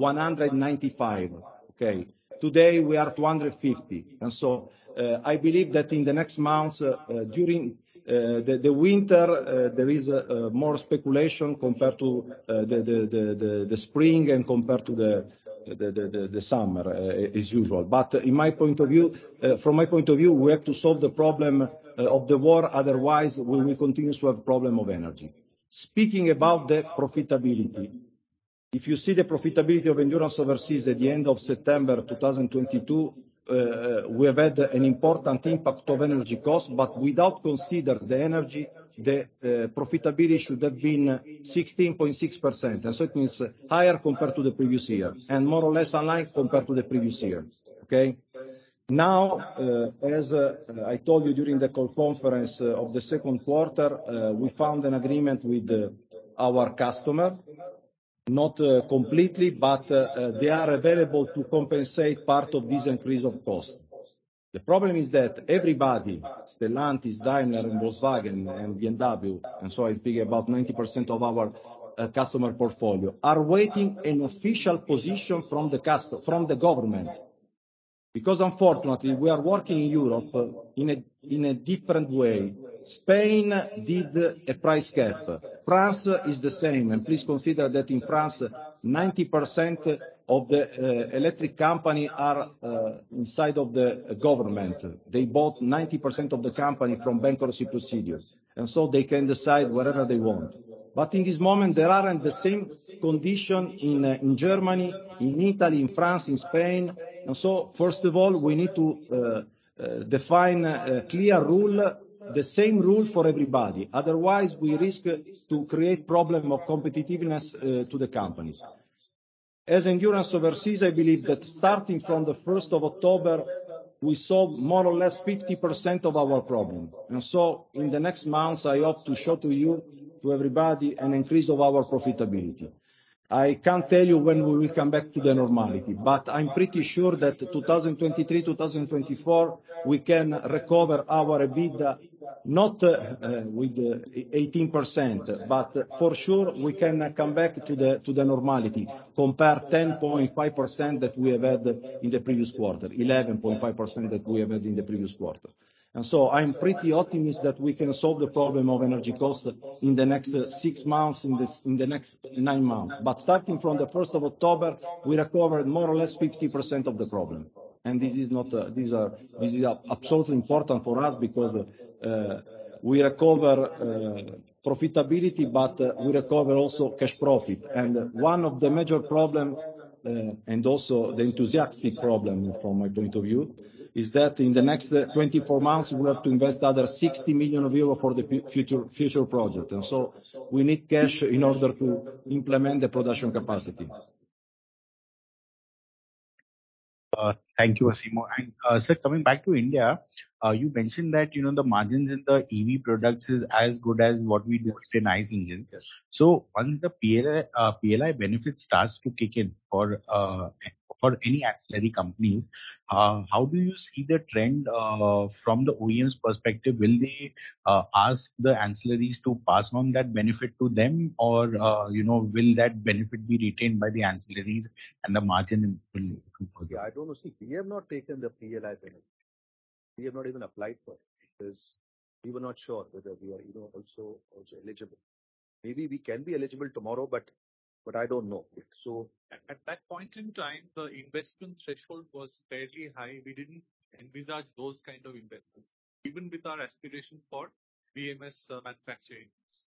195, okay? Today, we are 250. And so, I believe that in the next months, during the winter, there is more speculation compared to the spring and compared to the summer, as usual. But in my point of view, from my point of view, we have to solve the problem of the war. Otherwise, we will continue to have problem of energy. Speaking about the profitability, if you see the profitability of Endurance Overseas at the end of September 2022, we have had an important impact of energy cost, but without consider the energy, the profitability should have been 16.6%. And so it means higher compared to the previous year, and more or less aligned compared to the previous year. Okay? Now, as I told you during the call conference of the second quarter, we found an agreement with our customer. Not completely, but they are available to compensate part of this increase of cost. The problem is that everybody, Stellantis, Daimler, and Volkswagen, and BMW, and so I speak about 90% of our customer portfolio, are waiting an official position from the government. Because unfortunately, we are working in Europe in a different way. Spain did a price cap. France is the same, and please consider that in France, 90% of the electric company are inside of the government. They bought 90% of the company from bankruptcy procedures, and so they can decide whatever they want. But in this moment, there aren't the same condition in Germany, in Italy, in France, in Spain. And so, first of all, we need to define a clear rule, the same rule for everybody. Otherwise, we risk to create problem of competitiveness to the companies. As Endurance Overseas, I believe that starting from the 1st of October, we solve more or less 50% of our problem. And so, in the next months, I hope to show to you, to everybody, an increase of our profitability. I can't tell you when we will come back to the normality, but I'm pretty sure that 2023, 2024, we can recover our EBITDA, not with 18%, but for sure we can come back to the normality, compare 10.5% that we have had in the previous quarter, 11.5% that we have had in the previous quarter. And so I'm pretty optimistic that we can solve the problem of energy costs in the next 6 months, in the next 9 months. But starting from the 1st of October, we recovered more or less 50% of the problem. And this is not, this is absolutely important for us because we recover profitability, but we recover also cash profit. And one of the major problem, and also the enthusiastic problem from my point of view, is that in the next 24 months, we have to invest other 60 million euros for the future project. And so we need cash in order to implement the production capacity. Thank you, Massimo. And sir, coming back to India, you mentioned that the margins in the EV products is as good as what we do in ICE engines. Yes. So once the PLI benefit starts to kick in for any ancillary companies, how do you see the trend from the OEM's perspective? Will they ask the ancillaries to pass on that benefit to them, or will that benefit be retained by the ancillaries and the margin will? Yeah, I don't know. See, we have not taken the PLI benefit. We have not even applied for it because we were not sure whether we are, also eligible. Maybe we can be eligible tomorrow, but I don't know yet. So at that point in time, the investment threshold was fairly high. We didn't envisage those kind of investments, even with our aspiration for BMS manufacturing.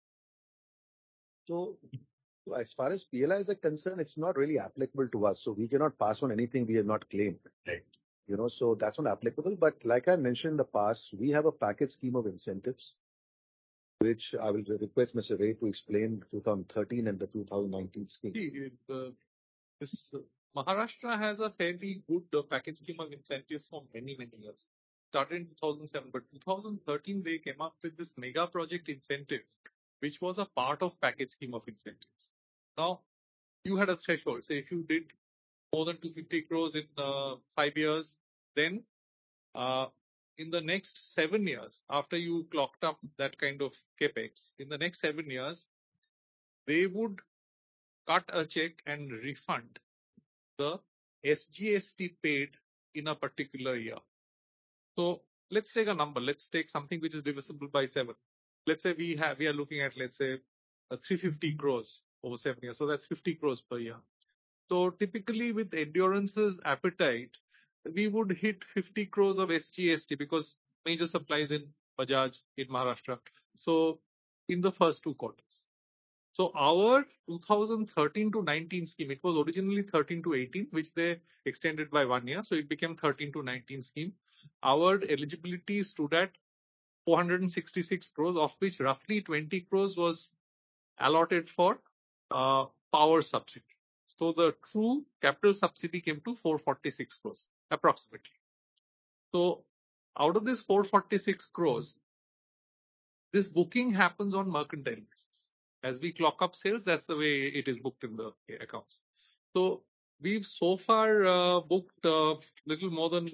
So as far as PLIs are concerned, it's not really applicable to us. So we cannot pass on anything we have not claimed. Right. So that's not applicable. But like I mentioned in the past, we have a package scheme of incentives, which I will request Mr. Ray to explain the 2013 and the 2019 scheme. See, Maharashtra has a fairly good package scheme of incentives for many, many years. Started in 2007, but 2013 they came up with this mega project incentive, which was a part of package scheme of incentives. Now, you had a threshold. Say if you did more than 250 crores in 5 years, then in the next 7 years, after you clocked up that kind of capex, in the next 7 years, they would cut a check and refund the SGST paid in a particular year. So let's take a number. Let's take something which is divisible by 7. Let's say we are looking at, let's say, 350 crores over 7 years. So that's 50 crores per year. So typically with Endurance's appetite, we would hit 50 crores of SGST because major supplies in Bajaj in Maharashtra. So in the first 2 quarters. So our 2013 to 19 scheme, it was originally 13 to 18, which they extended by 1 year. So it became 13 to 19 scheme. Our eligibility stood at 466 crores, of which roughly 20 crores was allotted for power subsidy. So the true capital subsidy came to 446 crores approximately. So out of this 446 crores, this booking happens on mercantile basis. As we clock up sales, that's the way it is booked in the accounts. So we've so far booked little more than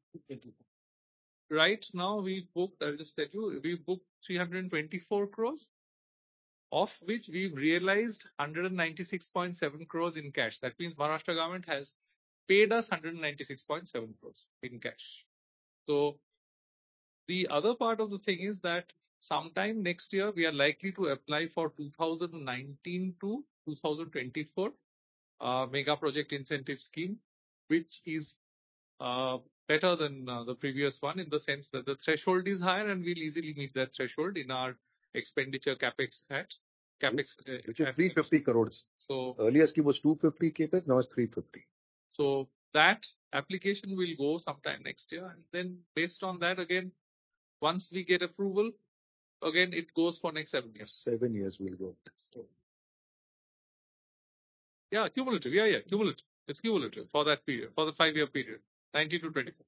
right now we've booked, I'll just tell you, we've booked 324 crores, of which we've realized 196.7 crores in cash. That means Maharashtra government has paid us 196.7 crores in cash. So the other part of the thing is that sometime next year, we are likely to apply for 2019 to 2024 mega project incentive scheme, which is better than the previous one in the sense that the threshold is higher and we'll easily meet that threshold in our expenditure capex which is 350 crores. So earlier scheme was 250 capex, now it's 350. So that application will go sometime next year, and then based on that again, once we get approval, again it goes for next 7 years. 7 years will go. So, yeah, cumulative. Yeah, cumulative. It's cumulative for that period, for the 5-year period, 19 to 24.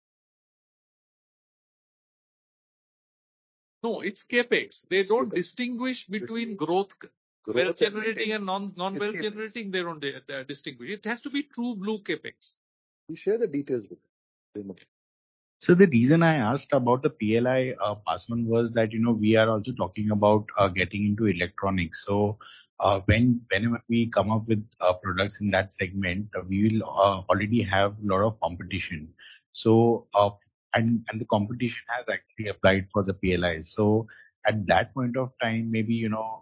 No, it's capex. They don't distinguish between growth wealth generating and non-wealth generating. They don't distinguish. It has to be true blue capex. We share the details with them. So the reason I asked about the PLI pass-on was that we are also talking about getting into electronics. So whenever we come up with products in that segment, we will already have a lot of competition. So and the competition has actually applied for the PLI. So at that point of time, maybe,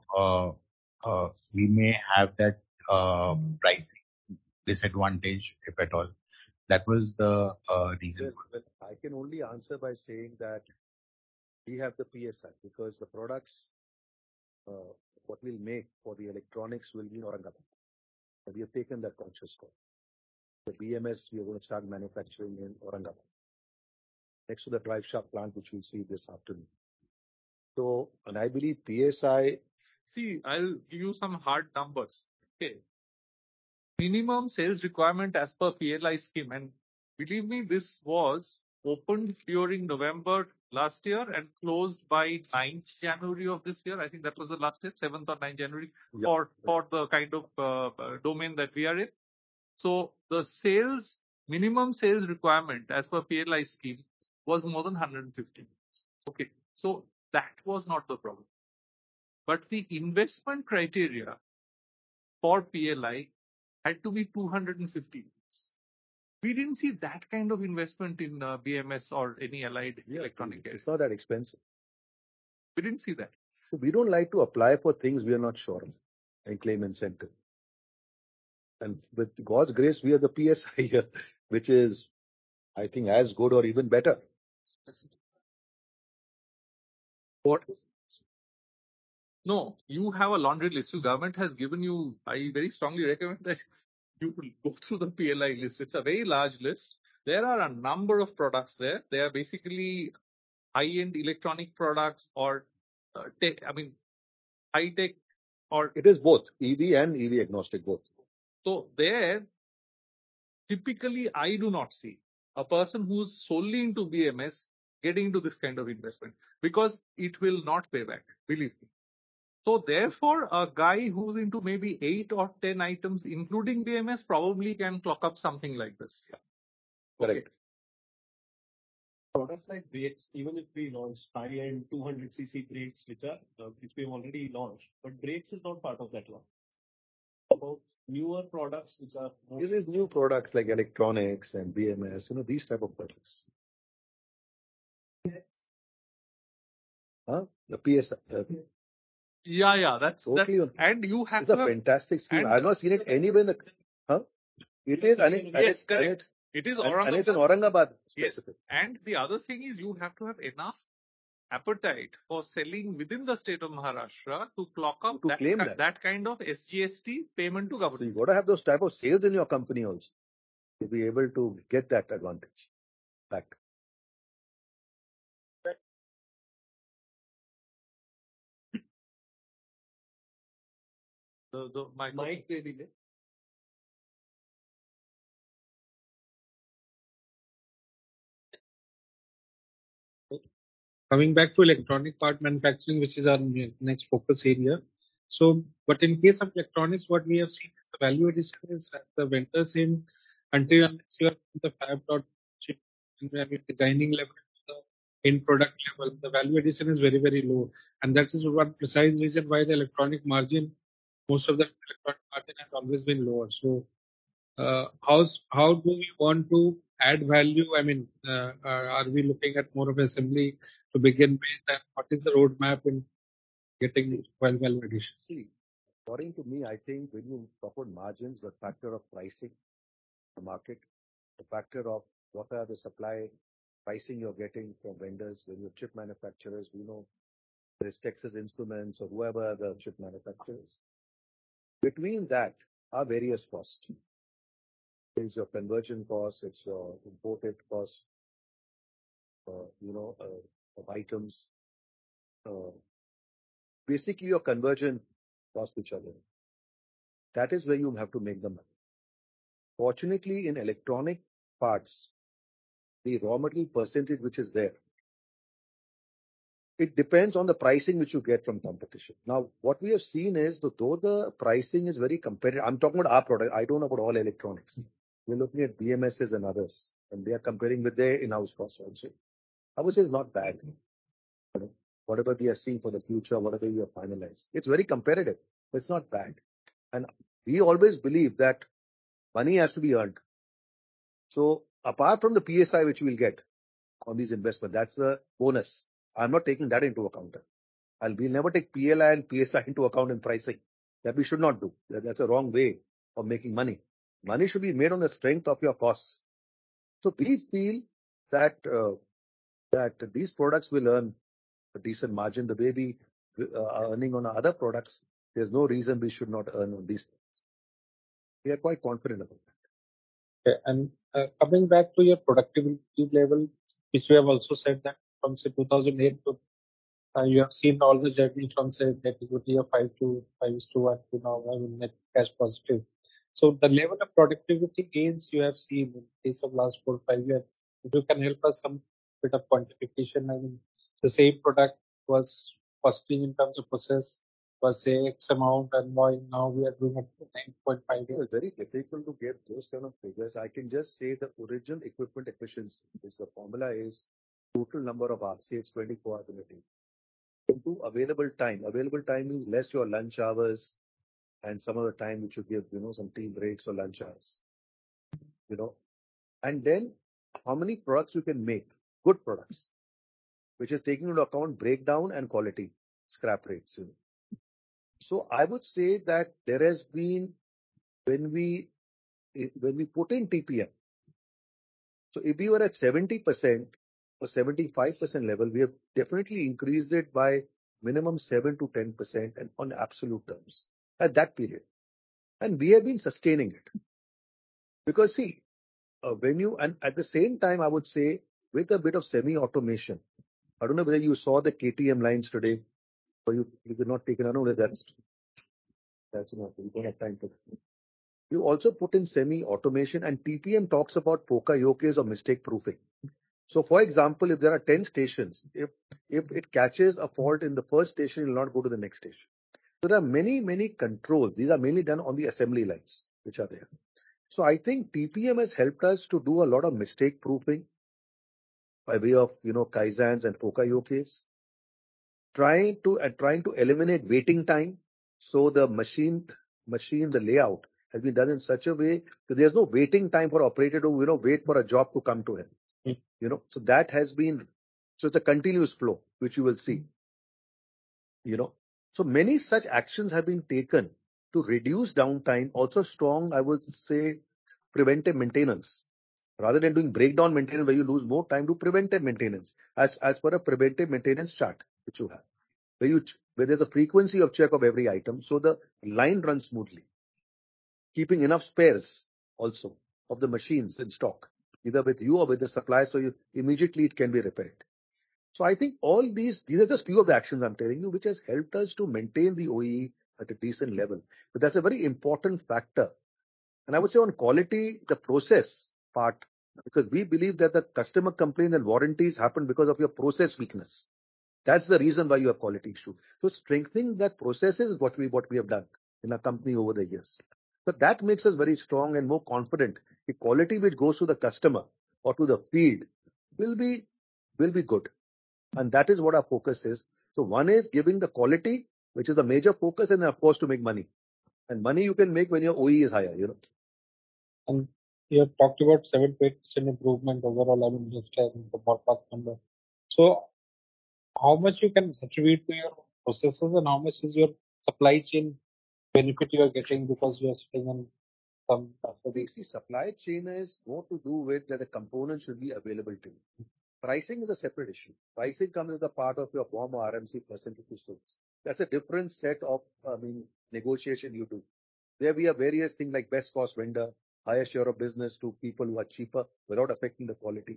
we may have that pricing disadvantage, if at all. That was the reason. Well, I can only answer by saying that we have the PSI because the products, what we'll make for the electronics will be in Aurangabad. We have taken that conscious call. The BMS, we are going to start manufacturing in Aurangabad, next to the drive shaft plant, which we'll see this afternoon. So, and I believe PSI. See, I'll give you some hard numbers. Okay. Minimum sales requirement as per PLI scheme, and believe me, this was opened during November last year and closed by 9th January of this year. I think that was the last date, 7th or 9th January, Yeah. for the kind of domain that we are in. So the minimum sales requirement as per PLI scheme was more than 150. Okay, so that was not the problem. But the investment criteria for PLI had to be 250. We didn't see that kind of investment in BMS or any allied electronic area. It's not that expensive. We didn't see that. So we don't like to apply for things we are not sure of and claim incentive. And with God's grace, we are the PSI here, which is, I think, as good or even better. What? No, you have a laundry list. Your government has given you. I very strongly recommend that you will go through the PLI list. It's a very large list. There are a number of products there. They are basically high-end electronic products or high-tech or. It is both EV and EV agnostic, both. So there, typically, I do not see a person who's solely into BMS getting into this kind of investment because it will not pay back. Believe me. So therefore, a guy who's into maybe 8 or 10 items, including BMS, probably can clock up something like this. Yeah. Correct. Okay. Products like brakes, even if we launch high-end 200cc brakes, which we've already launched, but brakes is not part of that one. About newer products which are. This is new products like electronics and BMS, these type of products. Huh? The PSI. Yeah, that's Totally. and you have It's a fantastic scheme. I've not seen it anywhere in the. Huh? It is, yes, correct. It is Aurangabad. And it's an Aurangabad specific. Yes. And the other thing is you have to have enough appetite for selling within the state of Maharashtra to clock up that kind of SGST payment to government. So you got to have those type of sales in your company also to be able to get that advantage back. My mic really. Coming back to electronic part manufacturing, which is our next focus area. So, but in case of electronics, what we have seen is the value addition is at the vendors in until unless you are in the fab dot chip designing level, in product level, the value addition is very, very low. And that is one precise reason why the electronic margin, most of the electronic margin has always been lower. So, how do we want to add value? I mean, are we looking at more of assembly to begin with? And what is the roadmap in getting value addition? See, according to me, I think when you talk about margins, the factor of pricing, the market, the factor of what are the supply pricing you're getting from vendors, when you're chip manufacturers, there's Texas Instruments or whoever the chip manufacturers. Between that are various costs. It's your conversion cost, it's your imported cost, of items. Basically your conversion cost which are there. That is where you have to make the money. Fortunately, in electronic parts, the raw material percentage which is there, it depends on the pricing which you get from competition. Now, what we have seen is though the pricing is very competitive, I'm talking about our product, I don't know about all electronics. We're looking at BMSs and others, and they are comparing with their in-house costs also. I would say it's not bad. Whatever we are seeing for the future, whatever we have finalized, it's very competitive, but it's not bad. And we always believe that money has to be earned. So apart from the PSI which we'll get, on these investments. That's a bonus. I'm not taking that into account. We'll never take PLI and PSI into account in pricing. That we should not do. That's a wrong way of making money. Money should be made on the strength of your costs. So we feel that that these products will earn a decent margin. The way we are earning on other products, there's no reason we should not earn on these. We are quite confident about that. Okay. And coming back to your productivity level, which you have also said that from say 2008 to you have seen all the journey from say net equity of 5 to 5:1 to now, I mean, net cash positive. So the level of productivity gains you have seen in case of last 4 or 5 years, if you can help us some bit of quantification. I mean, the same product was costing in terms of process was say X amount, and now we are doing it 9.5. It's very difficult to get those kind of figures. I can just say the original equipment efficiency, which the formula is total number of hours, say it's 24 hours in a day, into available time. Available time means less your lunch hours and some of the time which you give, some tea breaks or lunch hours, and then how many products you can make, good products, which is taking into account breakdown and quality, scrap rates. So I would say that there has been, when we put in TPM, so if we were at 70% or 75% level, we have definitely increased it by minimum 7 to 10% and on absolute terms at that period. And we have been sustaining it. Because see, and at the same time, I would say with a bit of semi-automation, I don't know whether you saw the KTM lines today, or you did not take it. I know that that's enough. We don't have time for that. You also put in semi-automation, and TPM talks about poka-yokes or mistake proofing. So, for example, if there are 10 stations, if it catches a fault in the first station, it will not go to the next station. So there are many, many controls. These are mainly done on the assembly lines, which are there. So I think TPM has helped us to do a lot of mistake proofing by way of, Kaizens and poka-yokes, trying to eliminate waiting time. So the machine, the layout has been done in such a way that there's no waiting time for operator to, wait for a job to come to him. So that has been, so it's a continuous flow, which you will see. So many such actions have been taken to reduce downtime. Also strong, I would say, preventive maintenance. Rather than doing breakdown maintenance where you lose more time, do preventive maintenance as per a preventive maintenance chart which you have, where there's a frequency of check of every item, so the line runs smoothly. Keeping enough spares also of the machines in stock, either with you or with the supplier, so immediately it can be repaired. So I think all these are just few of the actions I'm telling you, which has helped us to maintain the OEE at a decent level. But that's a very important factor. And I would say on quality, the process part, because we believe that the customer complaints and warranties happen because of your process weakness. That's the reason why you have quality issue. So strengthening that processes is what we have done in our company over the years. So that makes us very strong and more confident. The quality which goes to the customer or to the field will be good. And that is what our focus is. So one is giving the quality, which is a major focus, and of course to make money. And money you can make when your OE is higher, And you have talked about 7 to 8% improvement overall, I mean, just as the ballpark number. So how much you can attribute to your processes and how much is your supply chain benefit you are getting because you are sitting on some. See, supply chain is more to do with that the components should be available to you. Pricing is a separate issue. Pricing comes as a part of your BOM or RMC percentage of sales. That's a different set of, negotiation you do. There we have various things like best cost vendor, higher share of business to people who are cheaper without affecting the quality,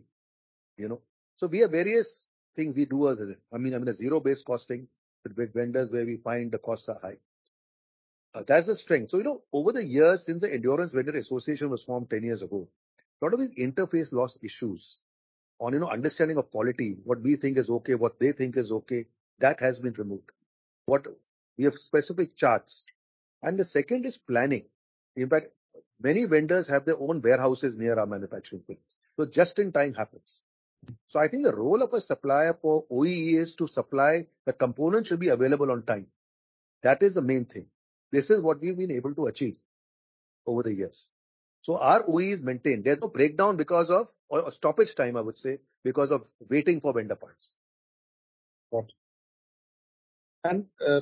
So we have various things we do as a zero-based costing with vendors where we find the costs are high. That's the strength. So, over the years, since the Endurance Vendor Association was formed 10 years ago, a lot of these interface loss issues on, understanding of quality, what we think is okay, what they think is okay, that has been removed. We have specific charts. And the second is planning. In fact, many vendors have their own warehouses near our manufacturing plants. So just in time happens. So I think the role of a supplier for OEE is to supply the components should be available on time. That is the main thing. This is what we've been able to achieve over the years. So our OEE is maintained. There's no breakdown because of or stoppage time, I would say, because of waiting for vendor parts. Got it. And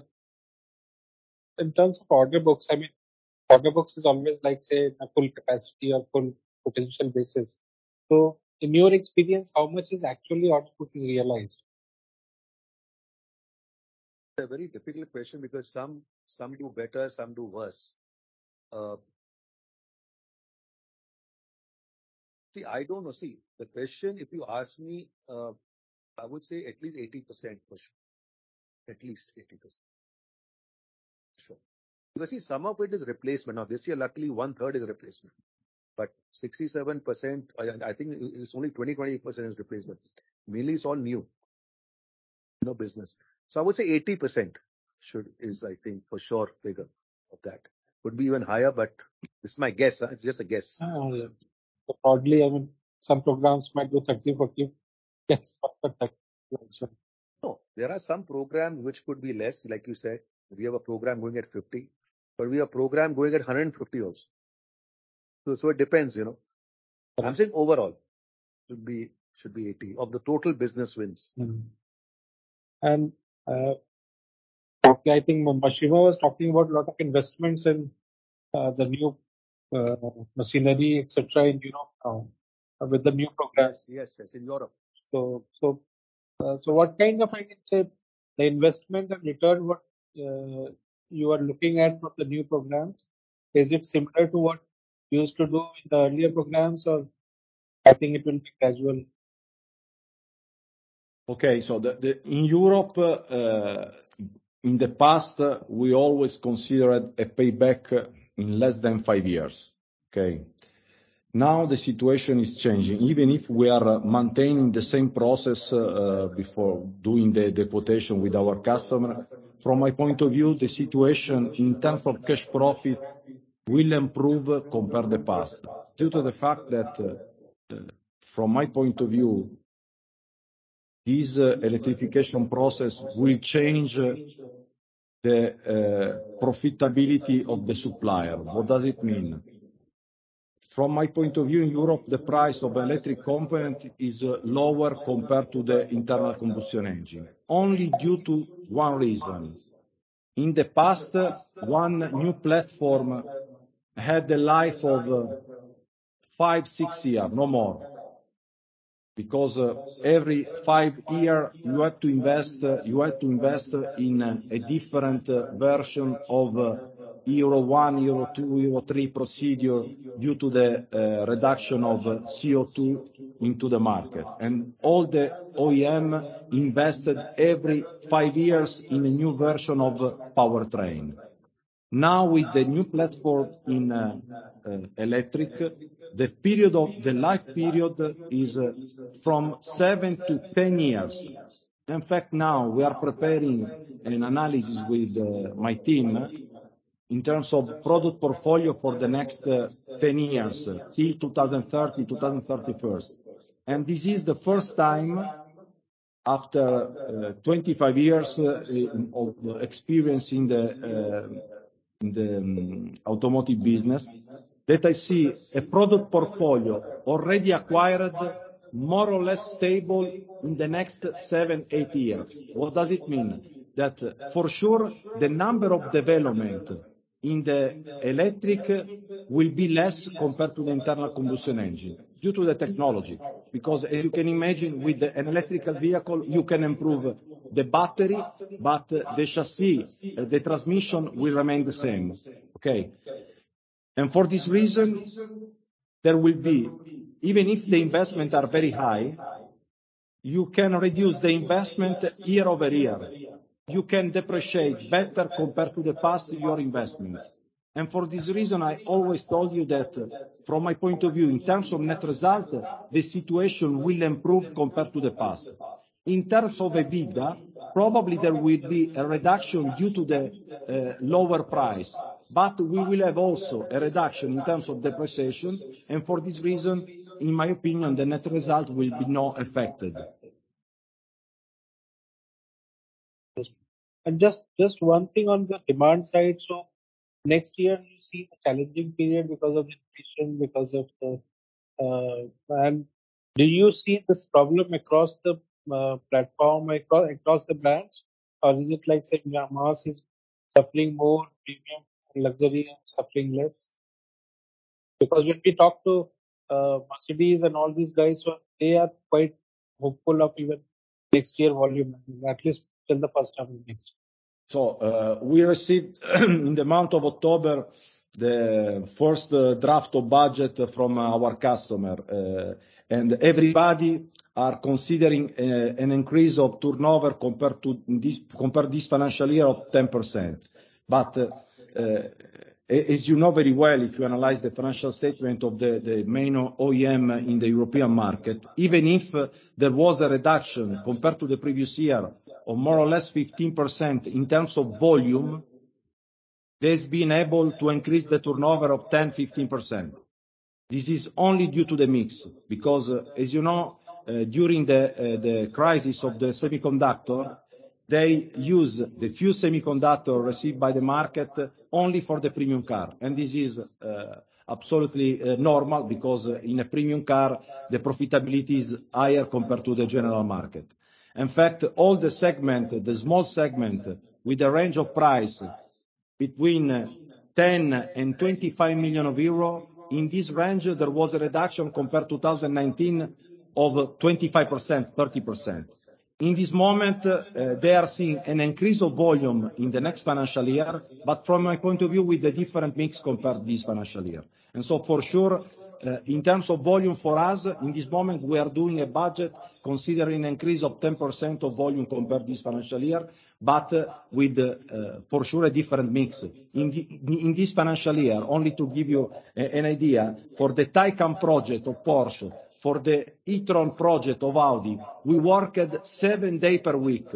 in terms of order books, I mean, order books is always like, say, a full capacity or full potential basis. So, in your experience, how much is actually order book is realized? It's a very difficult question because some do better, some do worse. See, I don't know. See, the question, if you ask me, I would say at least 80% for sure. At least 80%. Sure. Because see, some of it is replacement. Now, this year, luckily, 1/3 is replacement. But 67%, I think it's only 20% is replacement. Mainly, it's all new. Business. So I would say 80% is, I think, for sure, figure of that. Could be even higher, but this is my guess. It's just a guess. So broadly, I mean, some programs might do 30, 40. Yes, no, there are some programs which could be less, like you said. We have a program going at 50, but we have a program going at 150 also. So it depends, I'm saying overall should be 80 of the total business wins. And I think Mashima was talking about a lot of investments in the new machinery, etc. in Europe with the new programs. Yes, in Europe. So what kind of, I can say, the investment and return what you are looking at from the new programs? Is it similar to what you used to do in the earlier programs, or I think it will be gradual? Okay, so in Europe, in the past, we always considered a payback in less than 5 years. Okay. Now the situation is changing. Even if we are maintaining the same process before doing the quotation with our customer, from my point of view, the situation in terms of cash profit will improve compared to the past, due to the fact that, from my point of view, this electrification process will change the profitability of the supplier. What does it mean? From my point of view, in Europe, the price of electric component is lower compared to the internal combustion engine, only due to one reason. In the past, one new platform had a life of 5-6 years, no more. Because every 5 years you have to invest in a different version of Euro 1, Euro 2, Euro 3 procedure due to the reduction of CO2 into the market. And all the OEM invested every 5 years in a new version of powertrain. Now with the new platform in electric, the life period is from 7 to 10 years. In fact, now we are preparing an analysis with my team in terms of product portfolio for the next 10 years, till 2030, 2031. And this is the first time after 25 years of experience in the automotive business, that I see a product portfolio already acquired more or less stable in the next 7-8 years. What does it mean? That for sure the number of development in the electric will be less compared to the internal combustion engine due to the technology. Because as you can imagine, with an electrical vehicle, you can improve the battery, but the chassis, the transmission will remain the same. Okay. And for this reason, there will be, even if the investment are very high, you can reduce the investment year over year. You can depreciate better compared to the past your investment. And for this reason, I always told you that from my point of view, in terms of net result, the situation will improve compared to the past. In terms of EBITDA, probably there will be a reduction due to the lower price, but we will have also a reduction in terms of depreciation, and for this reason, in my opinion, the net result will be not affected. And just one thing on the demand side. So next year you see a challenging period because of inflation, because of the and Do you see this problem across the platform, across the brands? Or is it like, say, mass is suffering more, premium and luxury are suffering less? Because when we talk to Mercedes and all these guys, so they are quite hopeful of even next year volume, at least till the first half of next year. So we received in the month of October the first draft of budget from our customer, and everybody are considering an increase of turnover compared this financial year of 10%. But as you know very well, if you analyze the financial statement of the main OEM in the European market, even if there was a reduction compared to the previous year of more or less 15% in terms of volume, they've been able to increase the turnover of 10-15%. This is only due to the mix, because as you know, during the crisis of the semiconductor, they use the few semiconductor received by the market only for the premium car. And this is absolutely normal, because in a premium car, the profitability is higher compared to the general market. In fact, all the segment, the small segment, with a range of price between 10 and 25 million euro, in this range, there was a reduction compared to 2019 of 25%, 30%. In this moment, they are seeing an increase of volume in the next financial year, but from my point of view, with a different mix compared to this financial year. And so for sure, in terms of volume for us, in this moment, we are doing a budget considering an increase of 10% of volume compared to this financial year, but with for sure a different mix. In this financial year, only to give you an idea, for the Taycan project of Porsche, for the e-tron project of Audi, we worked 7 days per week.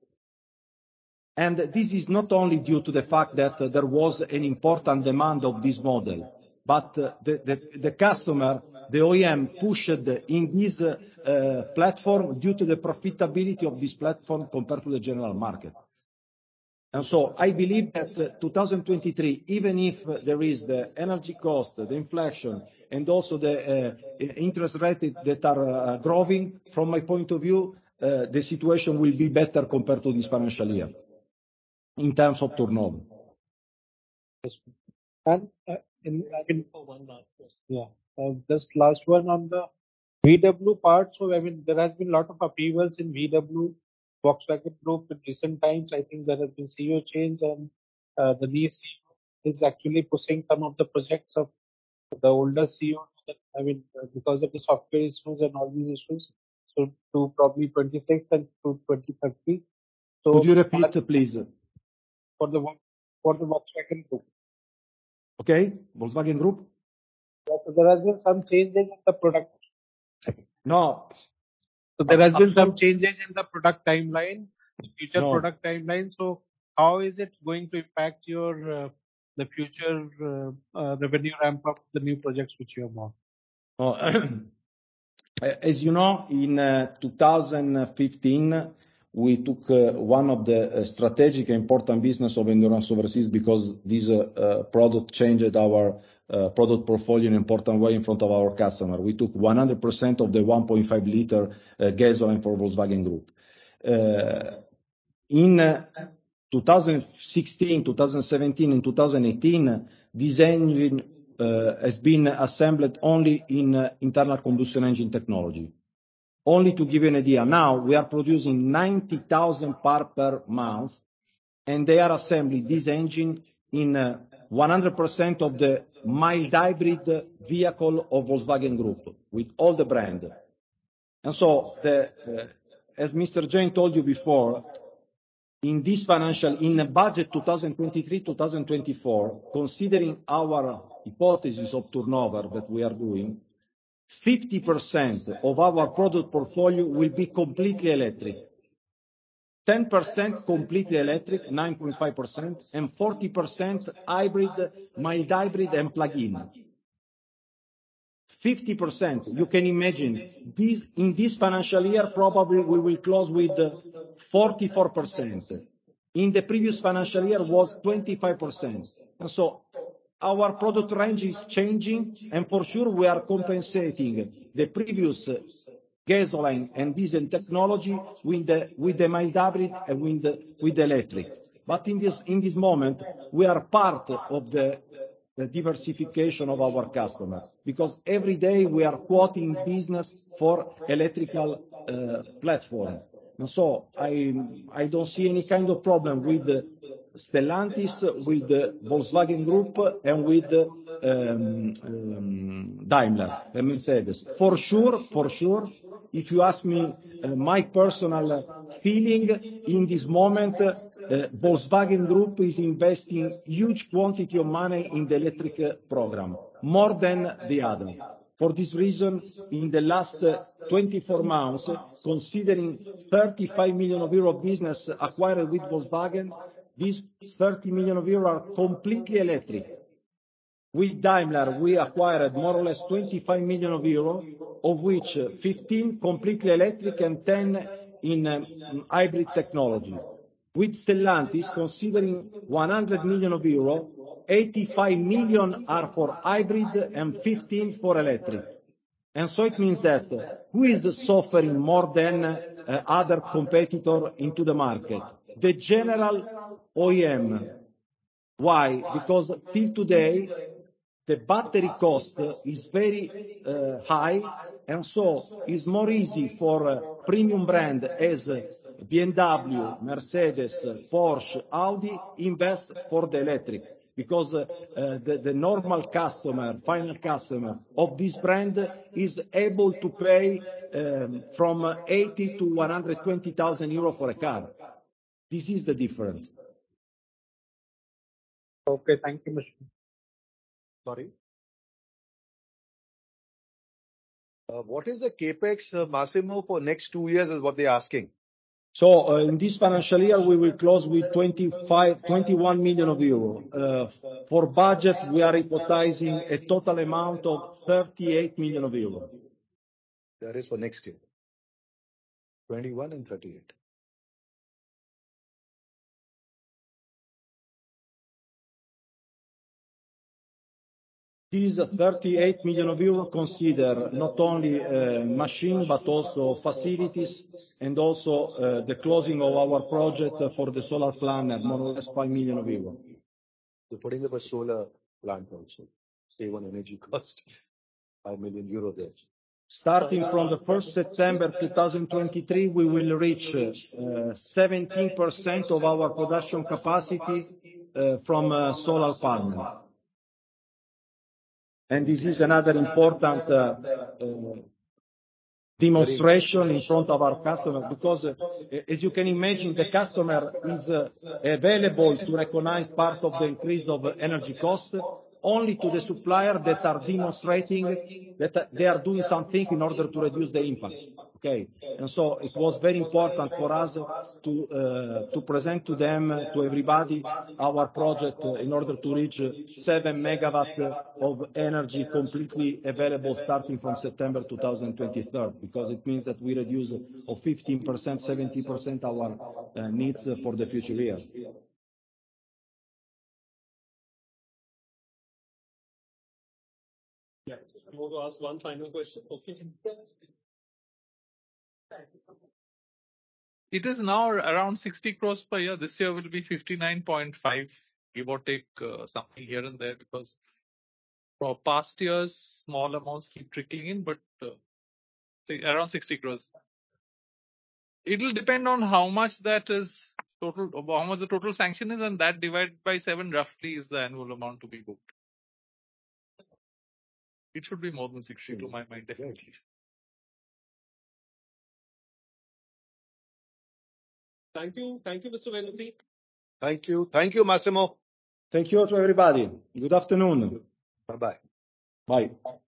And this is not only due to the fact that there was an important demand of this model, but the customer, the OEM, pushed in this platform due to the profitability of this platform compared to the general market. And so I believe that 2023, even if there is the energy cost, the inflation, and also the interest rate that are growing, from my point of view, the situation will be better compared to this financial year in terms of turnover. And For one last question. Yeah, just last one on the VW part. So I mean, there has been a lot of upheavals in VW, Volkswagen Group in recent times. I think there has been CEO change, and the new CEO is actually pushing some of the projects of the older CEO. I mean, because of the software issues and all these issues, so to probably 26 and to 2030. So could you repeat, please? For the Volkswagen Group. Okay, Volkswagen Group. Yeah, so there has been some changes in the product. No. So there has been some changes in the product timeline, future No. product timeline. So how is it going to impact your the future revenue ramp up, the new projects which you have won? As you know, in 2015, we took one of the strategic important business of Endurance Overseas, because this product changed our product portfolio in an important way in front of our customer. We took 100% of the 1.5 liter gasoline for Volkswagen Group. In 2016, 2017, and 2018, this engine has been assembled only in internal combustion engine technology. Only to give you an idea, now we are producing 90,000 parts per month, and they are assembling this engine in 100% of the mild hybrid vehicle of Volkswagen Group, with all the brand. And so, as Mr. Jain told you before, in this financial, in the budget 2023-2024, considering our hypothesis of turnover that we are doing, 50% of our product portfolio will be completely electric. 10% completely electric, 9.5%, and 40% hybrid, mild hybrid, and plug-in. 50%, you can imagine, this, in this financial year, probably we will close with 44%. In the previous financial year was 25%. And so our product range is changing, and for sure we are compensating the previous gasoline and diesel technology with the mild hybrid and with the electric. But in this moment, we are part of the diversification of our customers, because every day we are quoting business for electrical platform. And so I don't see any kind of problem with Stellantis, with the Volkswagen Group, and with Daimler and Mercedes. For sure, if you ask me my personal feeling in this moment, Volkswagen Group is investing huge quantity of money in the electric program, more than the other. For this reason, in the last 24 months, considering 35 million euro business acquired with Volkswagen, these 30 million euro are completely electric. With Daimler, we acquired more or less 25 million euro, of which 15 completely electric and 10 in hybrid technology. With Stellantis, considering 100 million euro, 85 million are for hybrid and 15 for electric. And so it means that who is suffering more than other competitor into the market? The general OEM. Why? Because till today, the battery cost is very high, and so it's more easy for premium brand as BMW, Mercedes, Porsche, Audi invest for the electric, because the normal customer, final customer of this brand is able to pay from 80 to 120,000 euro for a car. This is the difference. Okay, thank you, Mr. Sorry. What is the capex, Massimo, for next 2 years is what they're asking. So in this financial year, we will close with 21 million euro. For budget, we are hypothesizing a total amount of 38 million euro. That is for next year. 21 and 38. These 38 million euro consider not only machine, but also facilities, and also the closing of our project for the solar plant, more or less 5 million euro. We're putting up a solar plant also. Save on energy cost. 5 million euro there. Starting from the 1st September 2023, we will reach 17% of our production capacity from solar panel. And this is another important demonstration in front of our customer, because as you can imagine, the customer is available to recognize part of the increase of energy cost only to the supplier that are demonstrating that they are doing something in order to reduce the impact. Okay, and so it was very important for us to present to them, to everybody, our project in order to reach 7 megawatt of energy completely available starting from September 2023, because it means that we reduce of 15%, 70% our needs for the future year. Yeah, I want to ask one final question. Okay. It is now around 60 crores per year. This year will be 59.5, give or take something here and there, because for past years, small amounts keep trickling in, but around 60 crores. It will depend on how much that is total, how much the total sanction is, and that divided by 7 roughly is the annual amount to be booked. It should be more than 60 to my mind, definitely. Thank you, Mr. Venuti. Thank you, Massimo. Thank you to everybody. Good afternoon. Bye-bye. Bye.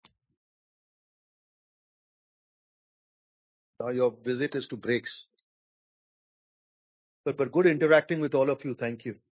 Now your visit is to breaks. But good interacting with all of you. Thank you.